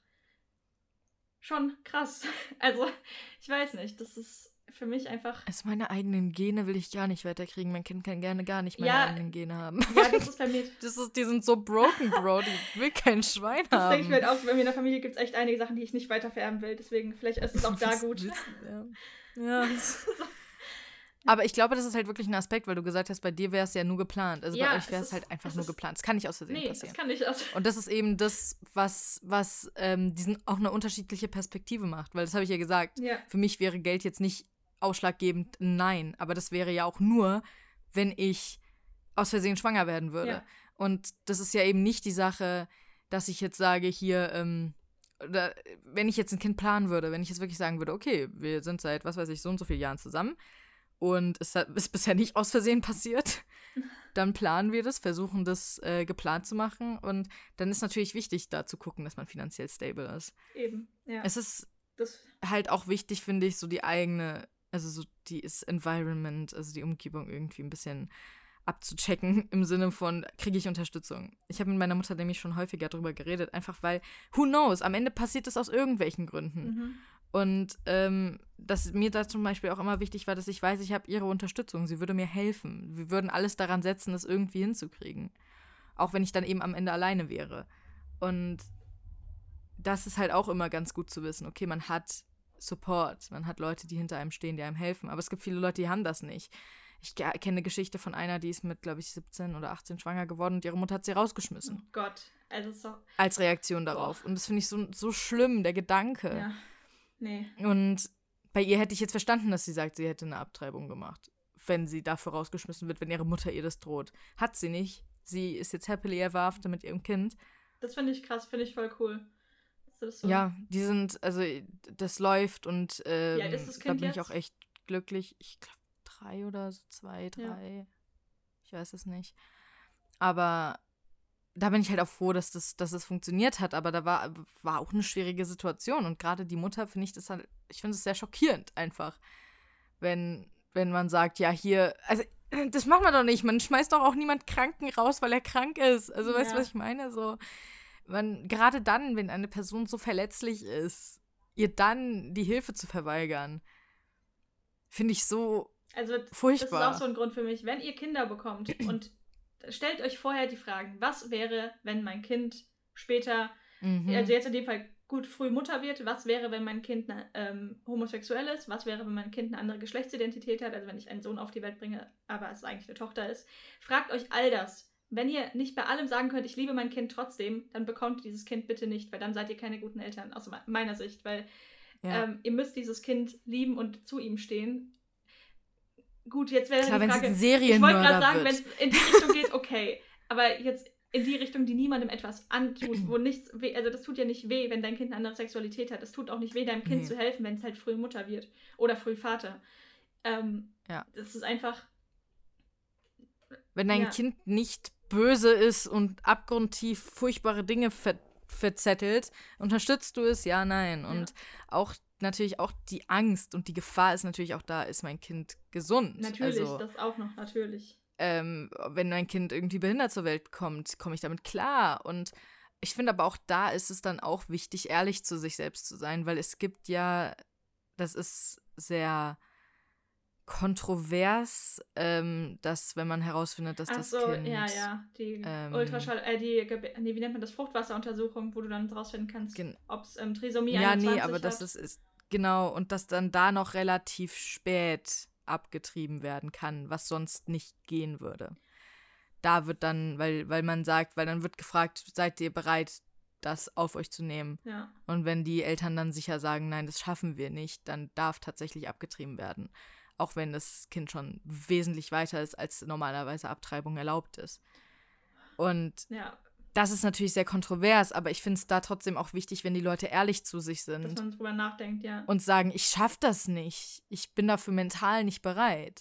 schon krass. Also, ich weiß nicht, das ist für mich einfach... Also meine eigenen Gene will ich gar nicht weiterkriegen. Mein Kind kann gerne gar nicht meine eigenen Gene haben. Ja, das ist bei mir... Die sind so broken, Bro. Die will kein Schwein haben. Das denke ich mir halt auch so. Bei mir in der Familie gibt es echt einige Sachen, die ich nicht weitervererben will. Deswegen, vielleicht ist es auch da gut. Ja. Aber ich glaube, das ist halt wirklich ein Aspekt, weil du gesagt hast, bei dir wäre es ja nur geplant. Also bei euch wäre es halt einfach nur geplant. Es kann nicht aus Versehen passieren. Das kann nicht aus. Und das ist eben das, was diesen auch eine unterschiedliche Perspektive macht. Weil das habe ich ja gesagt. Ja. Für mich wäre Geld jetzt nicht ausschlaggebend, nein. Aber das wäre ja auch nur, wenn ich aus Versehen schwanger werden würde. Ja. Und das ist ja eben nicht die Sache, dass ich jetzt sage, hier, oder wenn ich jetzt ein Kind planen würde, wenn ich jetzt wirklich sagen würde, okay, wir sind seit, was weiß ich, so und so vielen Jahren zusammen und es ist bisher nicht aus Versehen passiert, dann planen wir das, versuchen das geplant zu machen und dann ist natürlich wichtig, da zu gucken, dass man finanziell stable ist. Eben, ja. Es ist halt auch wichtig, finde ich, so die eigene, also so das Environment, also die Umgebung irgendwie ein bisschen abzuchecken im Sinne von, kriege ich Unterstützung? Ich habe mit meiner Mutter nämlich schon häufiger darüber geredet, einfach weil, who knows, am Ende passiert das aus irgendwelchen Gründen. Und dass mir da zum Beispiel auch immer wichtig war, dass ich weiß, ich habe ihre Unterstützung, sie würde mir helfen. Wir würden alles daran setzen, das irgendwie hinzukriegen. Auch wenn ich dann eben am Ende alleine wäre. Und das ist halt auch immer ganz gut zu wissen. Okay, man hat Support, man hat Leute, die hinter einem stehen, die einem helfen. Aber es gibt viele Leute, die haben das nicht. Ich kenne eine Geschichte von einer, die ist mit, glaube ich, 17 oder 18 schwanger geworden und ihre Mutter hat sie rausgeschmissen. Oh Gott, also so. Als Reaktion darauf. Und das finde ich so schlimm, der Gedanke. Ja, nee. Und bei ihr hätte ich jetzt verstanden, dass sie sagt, sie hätte eine Abtreibung gemacht, wenn sie dafür rausgeschmissen wird, wenn ihre Mutter ihr das droht. Hat sie nicht. Sie ist jetzt happily ever after mit ihrem Kind. Das finde ich krass, finde ich voll cool. Das so. Ja, die sind, also das läuft und wie alt ist das Kind da bin ich jetzt? auch echt glücklich. Ich glaube 3 oder so, 2, 3. Ja. Ich weiß es nicht. Aber da bin ich halt auch froh, dass es funktioniert hat. Aber da war auch eine schwierige Situation. Und gerade die Mutter finde ich finde es sehr schockierend einfach, wenn man sagt, ja hier, also das macht man doch nicht. Man schmeißt doch auch niemand Kranken raus, weil er krank ist. Also weißt du, was ich meine? So, gerade dann, wenn eine Person so verletzlich ist, ihr dann die Hilfe zu verweigern, finde ich so furchtbar. Das ist auch so ein Grund für mich. Wenn ihr Kinder bekommt und stellt euch vorher die Fragen, was wäre, wenn mein Kind später, also jetzt in dem Fall gut früh Mutter wird, was wäre, wenn mein Kind homosexuell ist, was wäre, wenn mein Kind eine andere Geschlechtsidentität hat, also wenn ich einen Sohn auf die Welt bringe, aber es eigentlich eine Tochter ist. Fragt euch all das. Wenn ihr nicht bei allem sagen könnt, ich liebe mein Kind trotzdem, dann bekommt dieses Kind bitte nicht, weil dann seid ihr keine guten Eltern, aus meiner Sicht, weil Ja. Ihr müsst dieses Kind lieben und zu ihm stehen. Gut, jetzt wäre die Frage, wenn es ein ich Serienmörder wollte gerade sagen, wird. wenn es in die Richtung geht, okay. Aber jetzt in die Richtung, die niemandem etwas antut, wo nichts weh, also das tut ja nicht weh, wenn dein Kind eine andere Sexualität hat. Es tut auch nicht weh, deinem Kind zu helfen, wenn es halt früh Mutter wird oder früh Vater. Das ist einfach... Wenn dein Kind nicht böse ist und abgrundtief furchtbare Dinge verzettelt, unterstützt du es? Ja, nein. Und auch natürlich auch die Angst und die Gefahr ist natürlich auch da, ist mein Kind gesund. Natürlich, also, das auch noch, natürlich. Wenn mein Kind irgendwie behindert zur Welt kommt, komme ich damit klar. Und ich finde aber auch da ist es dann auch wichtig, ehrlich zu sich selbst zu sein, weil es gibt ja, das ist sehr kontrovers, dass wenn man herausfindet, dass das Kind... die Ultraschall, wie nennt man das, Fruchtwasseruntersuchung, wo du dann rausfinden kannst, ob es Trisomie 21 aber hat. das ist genau, und dass dann da noch relativ spät abgetrieben werden kann, was sonst nicht gehen würde. Da wird dann, weil man sagt, weil dann wird gefragt, seid ihr bereit, das auf euch zu nehmen? Ja. Und wenn die Eltern dann sicher sagen, nein, das schaffen wir nicht, dann darf tatsächlich abgetrieben werden. Auch wenn das Kind schon wesentlich weiter ist, als normalerweise Abtreibung erlaubt ist. Und das ist natürlich sehr kontrovers, aber ich finde es da trotzdem auch wichtig, wenn die Leute ehrlich zu sich sind. Dass man drüber nachdenkt, und sagen, ich schaffe das nicht. Ich bin dafür mental nicht bereit.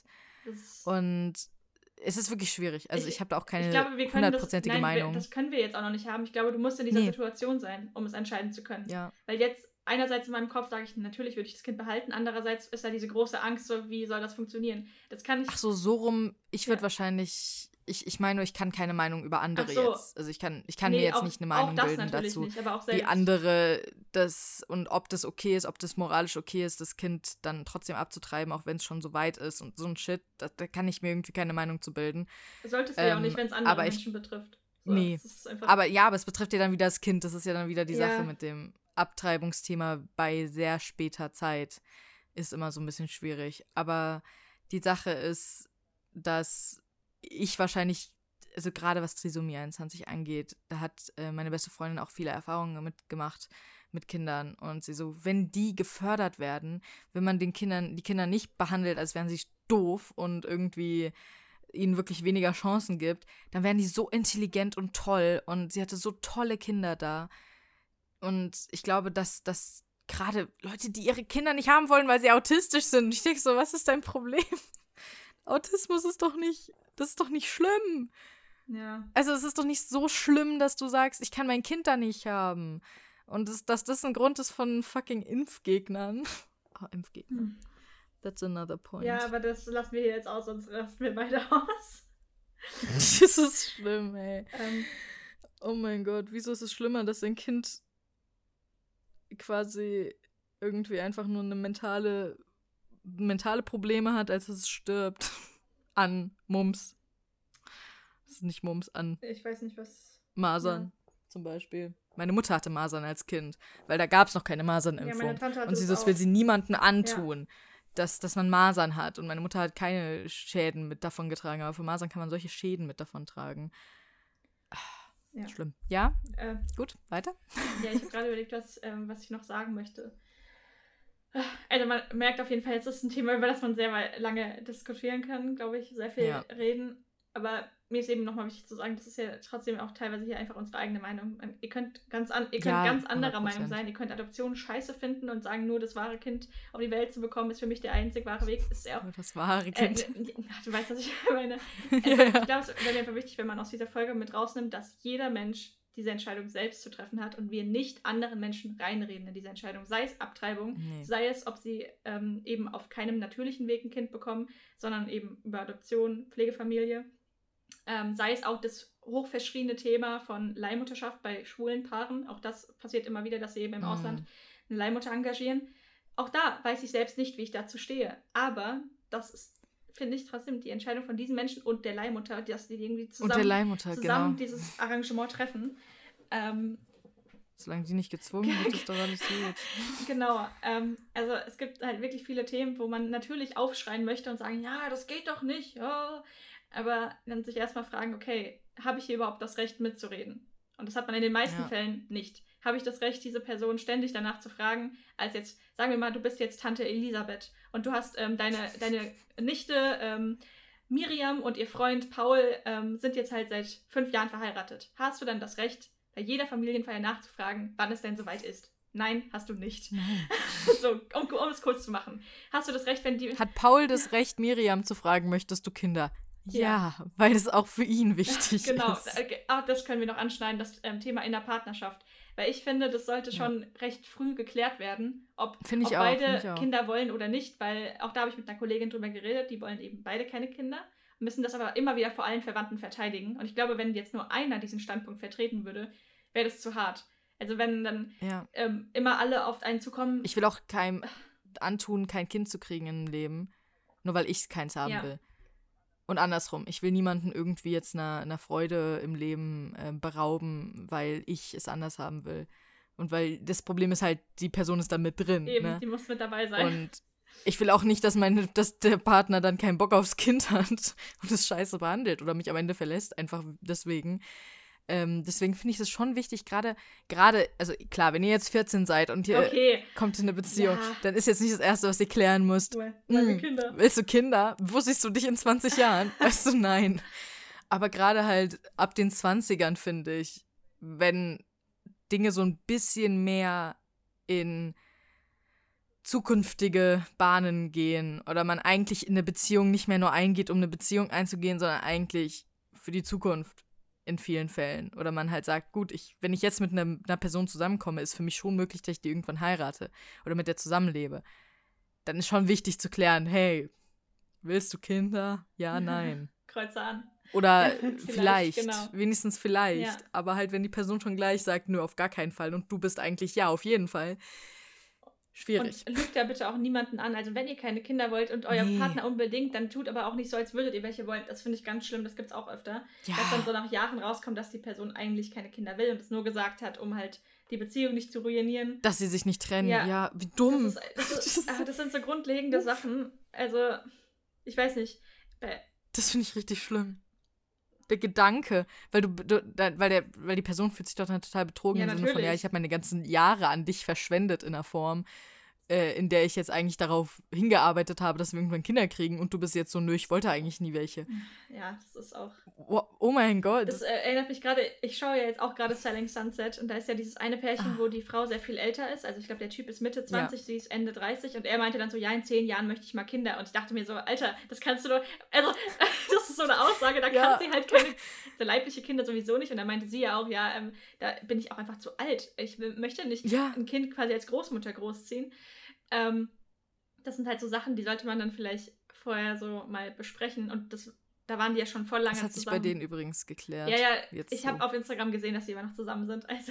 Und es ist wirklich schwierig. Also ich habe da auch keine hundertprozentige Meinung. Das können wir jetzt auch noch nicht haben. Ich glaube, du musst in dieser Situation sein, um es entscheiden zu können. Ja. Weil jetzt einerseits in meinem Kopf sage ich, natürlich würde ich das Kind behalten. Andererseits ist da diese große Angst, so, wie soll das funktionieren? Das kann ich... Ach so rum. Ich würde wahrscheinlich... Ich meine, ich kann keine Meinung über andere jetzt. Also ich kann mir jetzt nicht eine Meinung bilden dazu, nicht, aber auch wie andere das und ob das okay ist, ob das moralisch okay ist, das Kind dann trotzdem abzutreiben, auch wenn es schon so weit ist und so ein Shit, da kann ich mir irgendwie keine Meinung zu bilden. Solltest du ja auch nicht, wenn es andere Menschen betrifft. So, nee, aber es betrifft ja dann wieder das Kind, das ist ja dann wieder die Sache mit dem Abtreibungsthema bei sehr später Zeit, ist immer so ein bisschen schwierig. Aber die Sache ist, dass ich wahrscheinlich, also gerade was Trisomie 21 angeht, da hat meine beste Freundin auch viele Erfahrungen mitgemacht mit Kindern und sie so, wenn die gefördert werden, wenn man die Kinder nicht behandelt, als wären sie doof und irgendwie ihnen wirklich weniger Chancen gibt, dann werden die so intelligent und toll und sie hatte so tolle Kinder da und ich glaube, dass gerade Leute, die ihre Kinder nicht haben wollen, weil sie autistisch sind, ich denke so, was ist dein Problem? Autismus ist doch nicht, das ist doch nicht schlimm. Ja. Also es ist doch nicht so schlimm, dass du sagst, ich kann mein Kind da nicht haben. Und dass das ein Grund ist von fucking Impfgegnern. Oh, Impfgegner. That's another point. Ja, aber das lassen wir hier jetzt aus, sonst rasten wir beide aus. Das ist schlimm, ey. Oh mein Gott, wieso ist es schlimmer, dass ein Kind quasi irgendwie einfach nur eine mentale Probleme hat, als es stirbt. An Mumps. Das ist nicht Mumps, an ich weiß nicht, was... Masern zum Beispiel. Meine Mutter hatte Masern als Kind, weil da gab es noch keine Masernimpfung. Ja, meine Tante hatte und sie das will auch. sie niemandem antun, dass man Masern hat. Und meine Mutter hat keine Schäden mit davon getragen, aber für Masern kann man solche Schäden mit davon tragen. Ja. Schlimm. Ja? Gut, weiter? Ja, ich habe gerade überlegt, was ich noch sagen möchte. Also man merkt auf jeden Fall, jetzt ist ein Thema, über das man sehr lange diskutieren kann, glaube ich, sehr viel reden. Aber mir ist eben nochmal wichtig zu sagen, das ist ja trotzdem auch teilweise hier einfach unsere eigene Meinung. Ihr könnt ganz anderer 100%. Meinung sein. Ihr könnt Adoption scheiße finden und sagen, nur das wahre Kind auf die Welt zu bekommen, ist für mich der einzig wahre Weg. Ist ja auch, das wahre Kind. Du weißt, was ich meine. Ich glaube, es wäre einfach wichtig, wenn man aus dieser Folge mit rausnimmt, dass jeder Mensch diese Entscheidung selbst zu treffen hat und wir nicht anderen Menschen reinreden in diese Entscheidung. Sei es Abtreibung, sei es, ob sie eben auf keinem natürlichen Weg ein Kind bekommen, sondern eben über Adoption, Pflegefamilie. Sei es auch das hochverschriene Thema von Leihmutterschaft bei schwulen Paaren. Auch das passiert immer wieder, dass sie eben im Ausland eine Leihmutter engagieren. Auch da weiß ich selbst nicht, wie ich dazu stehe. Aber das ist, finde ich, trotzdem die Entscheidung von diesen Menschen und der Leihmutter, dass die irgendwie zusammen dieses Arrangement treffen. Solange die nicht gezwungen wird, ist doch alles gut. Genau. Also es gibt halt wirklich viele Themen, wo man natürlich aufschreien möchte und sagen, ja, das geht doch nicht. Ja. Aber dann sich erstmal fragen, okay, habe ich hier überhaupt das Recht mitzureden? Und das hat man in den meisten Fällen nicht. habe ich das Recht, diese Person ständig danach zu fragen, als jetzt, sagen wir mal, du bist jetzt Tante Elisabeth und du hast deine Nichte Miriam und ihr Freund Paul sind jetzt halt seit 5 Jahren verheiratet. Hast du dann das Recht, bei jeder Familienfeier nachzufragen, wann es denn soweit ist? Nein, hast du nicht. Nein. So, um es kurz zu machen. Hast du das Recht, wenn die... Hat Paul das Recht, Miriam zu fragen, möchtest du Kinder? Ja, weil es auch für ihn wichtig genau, ist. Das können wir noch anschneiden, das Thema in der Partnerschaft. Weil ich finde, das sollte schon recht früh geklärt werden, ob beide Kinder wollen oder nicht, weil auch da habe ich mit einer Kollegin drüber geredet, die wollen eben beide keine Kinder, müssen das aber immer wieder vor allen Verwandten verteidigen. Und ich glaube, wenn jetzt nur einer diesen Standpunkt vertreten würde, wäre das zu hart. Also wenn dann immer alle auf einen zukommen. Ich will auch keinem antun, kein Kind zu kriegen im Leben, nur weil ich keins haben will. Und andersrum, ich will niemanden irgendwie jetzt einer Freude im Leben berauben, weil ich es anders haben will. Und weil das Problem ist halt, die Person ist da mit drin. Eben, ne? Die muss mit dabei sein. Und ich will auch nicht, dass der Partner dann keinen Bock aufs Kind hat und es scheiße behandelt oder mich am Ende verlässt, einfach deswegen. Deswegen finde ich das schon wichtig, gerade, also klar, wenn ihr jetzt 14 seid und ihr kommt in eine Beziehung, dann ist jetzt nicht das Erste, was ihr klären müsst. Kinder. Willst du Kinder? Wo siehst du dich in 20 Jahren? Weißt du, nein. Aber gerade halt ab den 20ern, finde ich, wenn Dinge so ein bisschen mehr in zukünftige Bahnen gehen oder man eigentlich in eine Beziehung nicht mehr nur eingeht, um eine Beziehung einzugehen, sondern eigentlich für die Zukunft. In vielen Fällen. Oder man halt sagt, gut, wenn ich jetzt mit einer Person zusammenkomme, ist für mich schon möglich, dass ich die irgendwann heirate oder mit der zusammenlebe. Dann ist schon wichtig zu klären, hey, willst du Kinder? Ja, nein. Kreuze an. Oder vielleicht genau. Wenigstens vielleicht. Ja. Aber halt, wenn die Person schon gleich sagt, nö, auf gar keinen Fall und du bist eigentlich, ja, auf jeden Fall. Schwierig. Und lügt da bitte auch niemanden an. Also wenn ihr keine Kinder wollt und euer Partner unbedingt, dann tut aber auch nicht so, als würdet ihr welche wollen. Das finde ich ganz schlimm, das gibt es auch öfter. Ja. Dass dann so nach Jahren rauskommt, dass die Person eigentlich keine Kinder will und es nur gesagt hat, um halt die Beziehung nicht zu ruinieren. Dass sie sich nicht trennen, ja wie dumm. Das sind so grundlegende Sachen. Also, ich weiß nicht. Das finde ich richtig schlimm. Der Gedanke, weil die Person fühlt sich doch dann total betrogen im Sinne von, ich habe meine ganzen Jahre an dich verschwendet in einer Form, in der ich jetzt eigentlich darauf hingearbeitet habe, dass wir irgendwann Kinder kriegen und du bist jetzt so, nö, ich wollte eigentlich nie welche. Ja, das ist auch... Oh mein Gott. Das erinnert mich gerade, ich schaue ja jetzt auch gerade Selling Sunset und da ist ja dieses eine Pärchen, wo die Frau sehr viel älter ist, also ich glaube, der Typ ist Mitte 20, sie ist Ende 30 und er meinte dann so, ja, in 10 Jahren möchte ich mal Kinder und ich dachte mir so, Alter, das kannst du doch, also das ist so eine Aussage, da kann sie halt keine, so leibliche Kinder sowieso nicht und da meinte sie ja auch, da bin ich auch einfach zu alt, ich möchte nicht ein Kind quasi als Großmutter großziehen. Das sind halt so Sachen, die sollte man dann vielleicht vorher so mal besprechen und da waren die ja schon voll lange zusammen. Das hat sich bei denen übrigens geklärt. Ja, ich habe auf Instagram gesehen, dass die immer noch zusammen sind. Also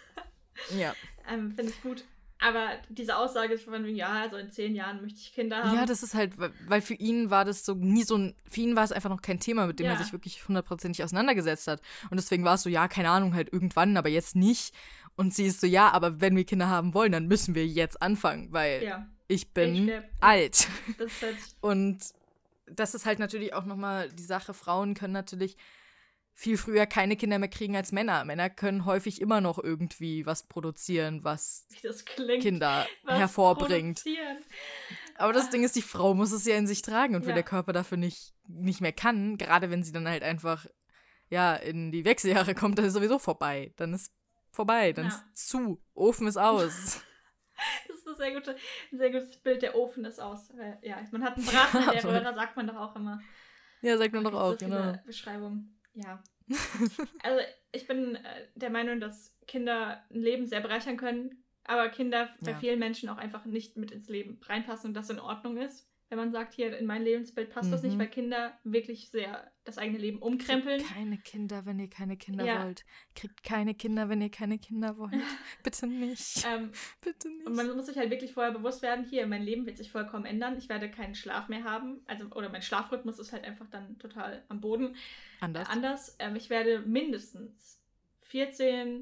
finde ich gut. Aber diese Aussage ist von wegen, also in 10 Jahren möchte ich Kinder haben. Ja, das ist halt, weil für ihn war das so nie für ihn war es einfach noch kein Thema, mit dem er sich wirklich 100% auseinandergesetzt hat. Und deswegen war es so, keine Ahnung, halt irgendwann, aber jetzt nicht. Und sie ist so, aber wenn wir Kinder haben wollen, dann müssen wir jetzt anfangen, weil ich bin alt. Das ist halt und das ist halt natürlich auch nochmal die Sache, Frauen können natürlich viel früher keine Kinder mehr kriegen als Männer. Männer können häufig immer noch irgendwie was produzieren, was Kinder hervorbringt. Aber das Ding ist, die Frau muss es ja in sich tragen und wenn der Körper dafür nicht mehr kann, gerade wenn sie dann halt einfach in die Wechseljahre kommt, dann ist sowieso vorbei. Dann ist vorbei, dann ist zu, Ofen ist aus. Das ist ein sehr gutes Bild, der Ofen ist aus. Man hat einen Braten in der Röhre, sagt man doch auch immer. Ja, sagt man doch auch, genau. Beschreibung, ja. Also ich bin der Meinung, dass Kinder ein Leben sehr bereichern können, aber Kinder bei vielen Menschen auch einfach nicht mit ins Leben reinpassen und das in Ordnung ist. Wenn man sagt, hier in mein Lebensbild passt das nicht, weil Kinder wirklich sehr das eigene Leben umkrempeln. Kriegt keine Kinder, wenn ihr keine Kinder wollt. Kriegt keine Kinder, wenn ihr keine Kinder wollt. Bitte nicht. Bitte nicht. Und man muss sich halt wirklich vorher bewusst werden, hier, mein Leben wird sich vollkommen ändern. Ich werde keinen Schlaf mehr haben. Oder mein Schlafrhythmus ist halt einfach dann total am Boden. Anders. Ich werde mindestens 14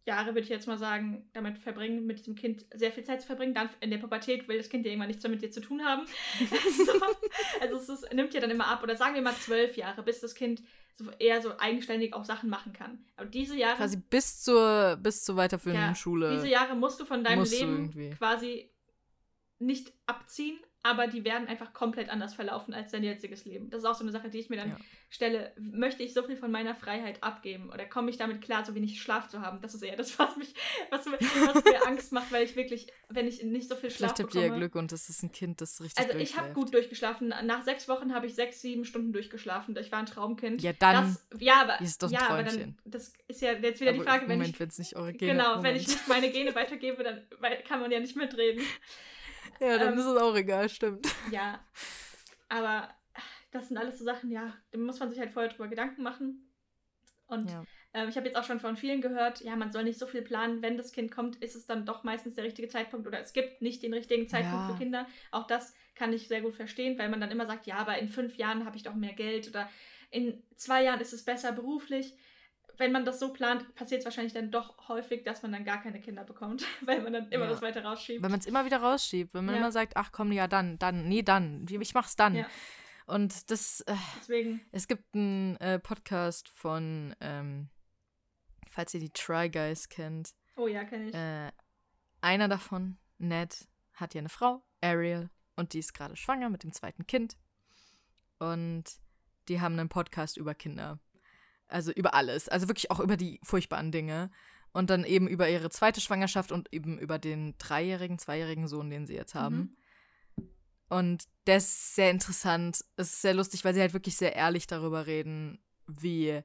Jahre, würde ich jetzt mal sagen, damit verbringen, mit diesem Kind sehr viel Zeit zu verbringen. Dann in der Pubertät will das Kind ja irgendwann nichts mehr mit dir zu tun haben. Also es nimmt ja dann immer ab. Oder sagen wir mal 12 Jahre, bis das Kind so eher so eigenständig auch Sachen machen kann. Aber diese Jahre... Quasi bis zur weiterführenden Schule. Diese Jahre musst du von deinem Leben quasi nicht abziehen, aber die werden einfach komplett anders verlaufen als dein jetziges Leben. Das ist auch so eine Sache, die ich mir dann stelle. Möchte ich so viel von meiner Freiheit abgeben? Oder komme ich damit klar, so wenig Schlaf zu haben? Das ist eher das, was mir Angst macht, weil ich wirklich, wenn ich nicht so viel Schlaf bekomme... Vielleicht habt ihr ja Glück und das ist ein Kind, das richtig Also ich habe gut durchgeschlafen. Nach 6 Wochen habe ich 6-7 Stunden durchgeschlafen. Ich war ein Traumkind. Ja, dann ist doch ein aber Träumchen. dann, das ist ja jetzt wieder die Frage, wenn es nicht eure Gene... Genau, wenn ich nicht meine Gene weitergebe, dann kann man ja nicht mitreden. Ja, dann ist es auch egal, stimmt. Ja, aber das sind alles so Sachen, ja, da muss man sich halt vorher drüber Gedanken machen. Und ich habe jetzt auch schon von vielen gehört, ja, man soll nicht so viel planen, wenn das Kind kommt, ist es dann doch meistens der richtige Zeitpunkt oder es gibt nicht den richtigen Zeitpunkt für Kinder. Auch das kann ich sehr gut verstehen, weil man dann immer sagt, ja, aber in 5 Jahren habe ich doch mehr Geld oder in 2 Jahren ist es besser beruflich. Wenn man das so plant, passiert es wahrscheinlich dann doch häufig, dass man dann gar keine Kinder bekommt, weil man dann immer das weiter rausschiebt. Weil man es immer wieder rausschiebt, wenn man immer sagt, ach komm, ja dann, ich mach's dann. Ja. Und das, deswegen. Es gibt einen Podcast von, falls ihr die Try Guys kennt. Oh ja, kenne ich. Einer davon, Ned, hat ja eine Frau, Ariel, und die ist gerade schwanger mit dem 2. Kind. Und die haben einen Podcast über Kinder. Also über alles. Also wirklich auch über die furchtbaren Dinge. Und dann eben über ihre 2. Schwangerschaft und eben über den 2-jährigen Sohn, den sie jetzt haben. Und der ist sehr interessant. Es ist sehr lustig, weil sie halt wirklich sehr ehrlich darüber reden, wie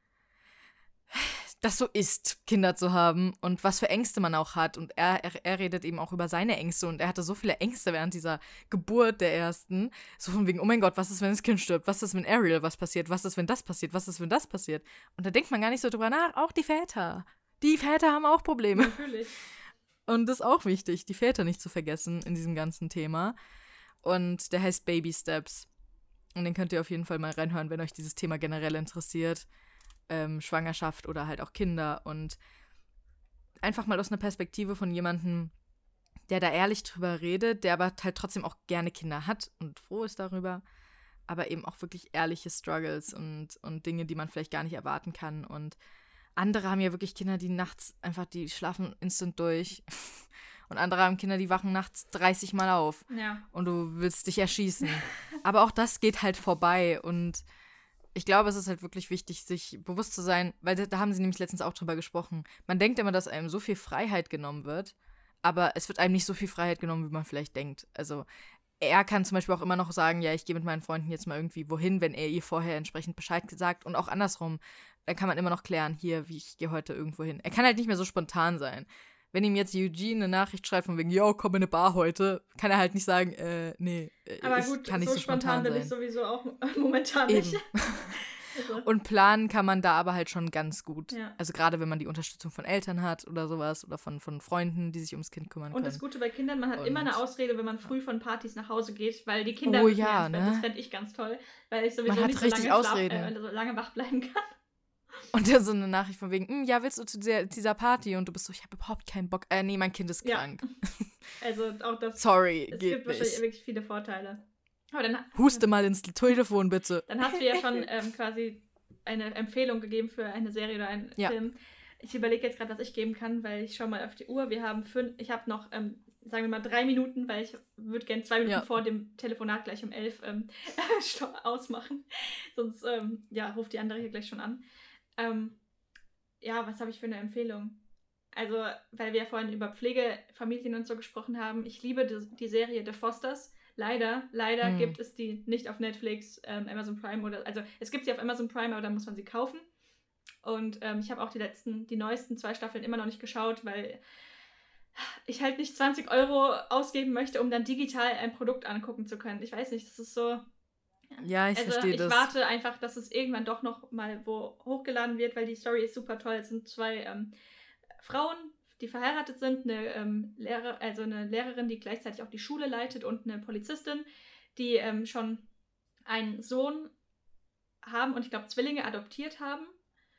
das so ist, Kinder zu haben und was für Ängste man auch hat. Und er redet eben auch über seine Ängste und er hatte so viele Ängste während dieser Geburt der ersten. So von wegen, oh mein Gott, was ist, wenn das Kind stirbt? Was ist, wenn Ariel was passiert? Was ist, wenn das passiert? Was ist, wenn das passiert? Und da denkt man gar nicht so drüber nach. Auch die Väter. Die Väter haben auch Probleme. Natürlich. Und das ist auch wichtig, die Väter nicht zu vergessen in diesem ganzen Thema. Und der heißt Baby Steps. Und den könnt ihr auf jeden Fall mal reinhören, wenn euch dieses Thema generell interessiert. Schwangerschaft oder halt auch Kinder und einfach mal aus einer Perspektive von jemandem, der da ehrlich drüber redet, der aber halt trotzdem auch gerne Kinder hat und froh ist darüber, aber eben auch wirklich ehrliche Struggles und Dinge, die man vielleicht gar nicht erwarten kann und andere haben ja wirklich Kinder, die nachts einfach, die schlafen instant durch und andere haben Kinder, die wachen nachts 30 Mal auf und du willst dich erschießen. Aber auch das geht halt vorbei und ich glaube, es ist halt wirklich wichtig, sich bewusst zu sein, weil da haben sie nämlich letztens auch drüber gesprochen. Man denkt immer, dass einem so viel Freiheit genommen wird, aber es wird einem nicht so viel Freiheit genommen, wie man vielleicht denkt. Also er kann zum Beispiel auch immer noch sagen, ja, ich gehe mit meinen Freunden jetzt mal irgendwie wohin, wenn er ihr vorher entsprechend Bescheid gesagt und auch andersrum. Dann kann man immer noch klären, hier, wie ich gehe heute irgendwo hin. Er kann halt nicht mehr so spontan sein. Wenn ihm jetzt Eugene eine Nachricht schreibt von wegen, yo, komm in eine Bar heute, kann er halt nicht sagen, nee, aber gut, kann nicht so spontan bin ich sowieso auch momentan nicht. Also. Und planen kann man da aber halt schon ganz gut. Ja. Also gerade wenn man die Unterstützung von Eltern hat oder sowas oder von Freunden, die sich ums Kind kümmern können. Und das Gute bei Kindern, man hat immer eine Ausrede, wenn man früh von Partys nach Hause geht, weil die Kinder ins Bett. Das fände ich ganz toll, weil ich sowieso nicht so lange wach bleiben kann. Und dann so eine Nachricht von wegen, ja, willst du zu dieser Party? Und du bist so, ich habe überhaupt keinen Bock. Nee, mein Kind ist krank. Also auch das. Sorry, es geht gibt wahrscheinlich wirklich viele Vorteile. Aber dann, huste mal ins Telefon, bitte. Dann hast du ja schon quasi eine Empfehlung gegeben für eine Serie oder einen Film. Ich überlege jetzt gerade, was ich geben kann, weil ich schaue mal auf die Uhr. Ich habe noch, sagen wir mal, 3 Minuten, weil ich würde gerne 2 Minuten vor dem Telefonat gleich um 11 ausmachen. Sonst ruft die andere hier gleich schon an. Was habe ich für eine Empfehlung? Also, weil wir ja vorhin über Pflegefamilien und so gesprochen haben. Ich liebe die Serie The Fosters. Leider gibt es die nicht auf Netflix, Amazon Prime also es gibt sie auf Amazon Prime, aber da muss man sie kaufen. Und ich habe auch die neuesten 2 Staffeln immer noch nicht geschaut, weil ich halt nicht 20 Euro ausgeben möchte, um dann digital ein Produkt angucken zu können. Ich weiß nicht, das ist so... Ja, ich verstehe das. Ich warte einfach, dass es irgendwann doch noch mal wo hochgeladen wird, weil die Story ist super toll. Es sind 2 Frauen, die verheiratet sind, eine Lehrerin, die gleichzeitig auch die Schule leitet und eine Polizistin, die schon einen Sohn haben und ich glaube Zwillinge adoptiert haben.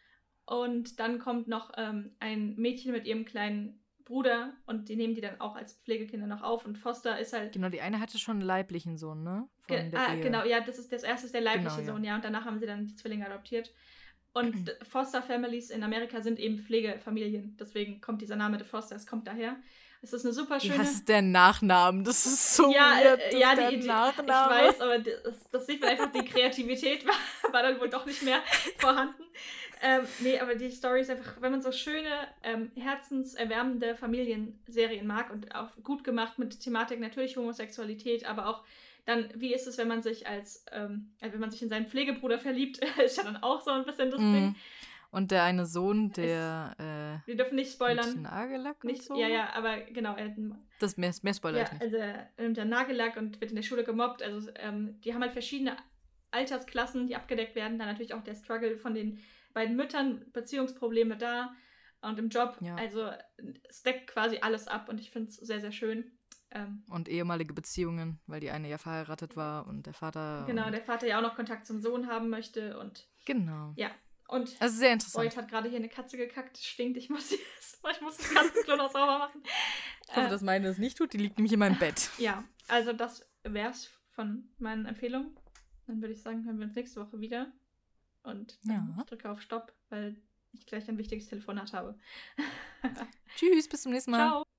Und dann kommt noch ein Mädchen mit ihrem kleinen Bruder und die nehmen die dann auch als Pflegekinder noch auf. Und Foster ist halt... Genau, die eine hatte schon einen leiblichen Sohn, ne? Von der Ehe. Genau, ja, das erste ist der leibliche Genau, ja. Sohn, ja. Und danach haben sie dann die Zwillinge adoptiert. Und Foster Families in Amerika sind eben Pflegefamilien. Deswegen kommt dieser Name The Fosters, kommt daher. Es ist eine super schöne... Das ist der Nachnamen, das ist so ja, weird, das ja, ist der ich Nachname. weiß, aber das sieht man einfach, die Kreativität war dann wohl doch nicht mehr vorhanden. Nee, aber die Story ist einfach, wenn man so schöne, herzenserwärmende Familienserien mag und auch gut gemacht mit Thematik, natürlich Homosexualität, aber auch dann, wie ist es, wenn man sich wenn man sich in seinen Pflegebruder verliebt, ist ja dann auch so ein bisschen das Ding. Und der eine Sohn, der wir dürfen nicht spoilern. mit Nagellack nicht, und so? Ja, aber genau. Das mehr Spoiler ich nicht. Also er nimmt dann Nagellack und wird in der Schule gemobbt. Also die haben halt verschiedene Altersklassen, die abgedeckt werden. Dann natürlich auch der Struggle von den beiden Müttern, Beziehungsprobleme da und im Job. Ja. Also es deckt quasi alles ab und ich finde es sehr, sehr schön. Und ehemalige Beziehungen, weil die eine ja verheiratet war und der Vater... Genau, der Vater ja auch noch Kontakt zum Sohn haben möchte und... Genau. Ja, und... Also sehr interessant. Boyd hat gerade hier eine Katze gekackt, das stinkt, ich muss das Katzenklo noch sauber machen. Ich hoffe, dass meine es nicht tut, die liegt nämlich in meinem Bett. Ja, also das wär's von meinen Empfehlungen. Dann würde ich sagen, hören wir uns nächste Woche wieder. Und ich drücke auf Stopp, weil ich gleich ein wichtiges Telefonat habe. Tschüss, bis zum nächsten Mal. Ciao.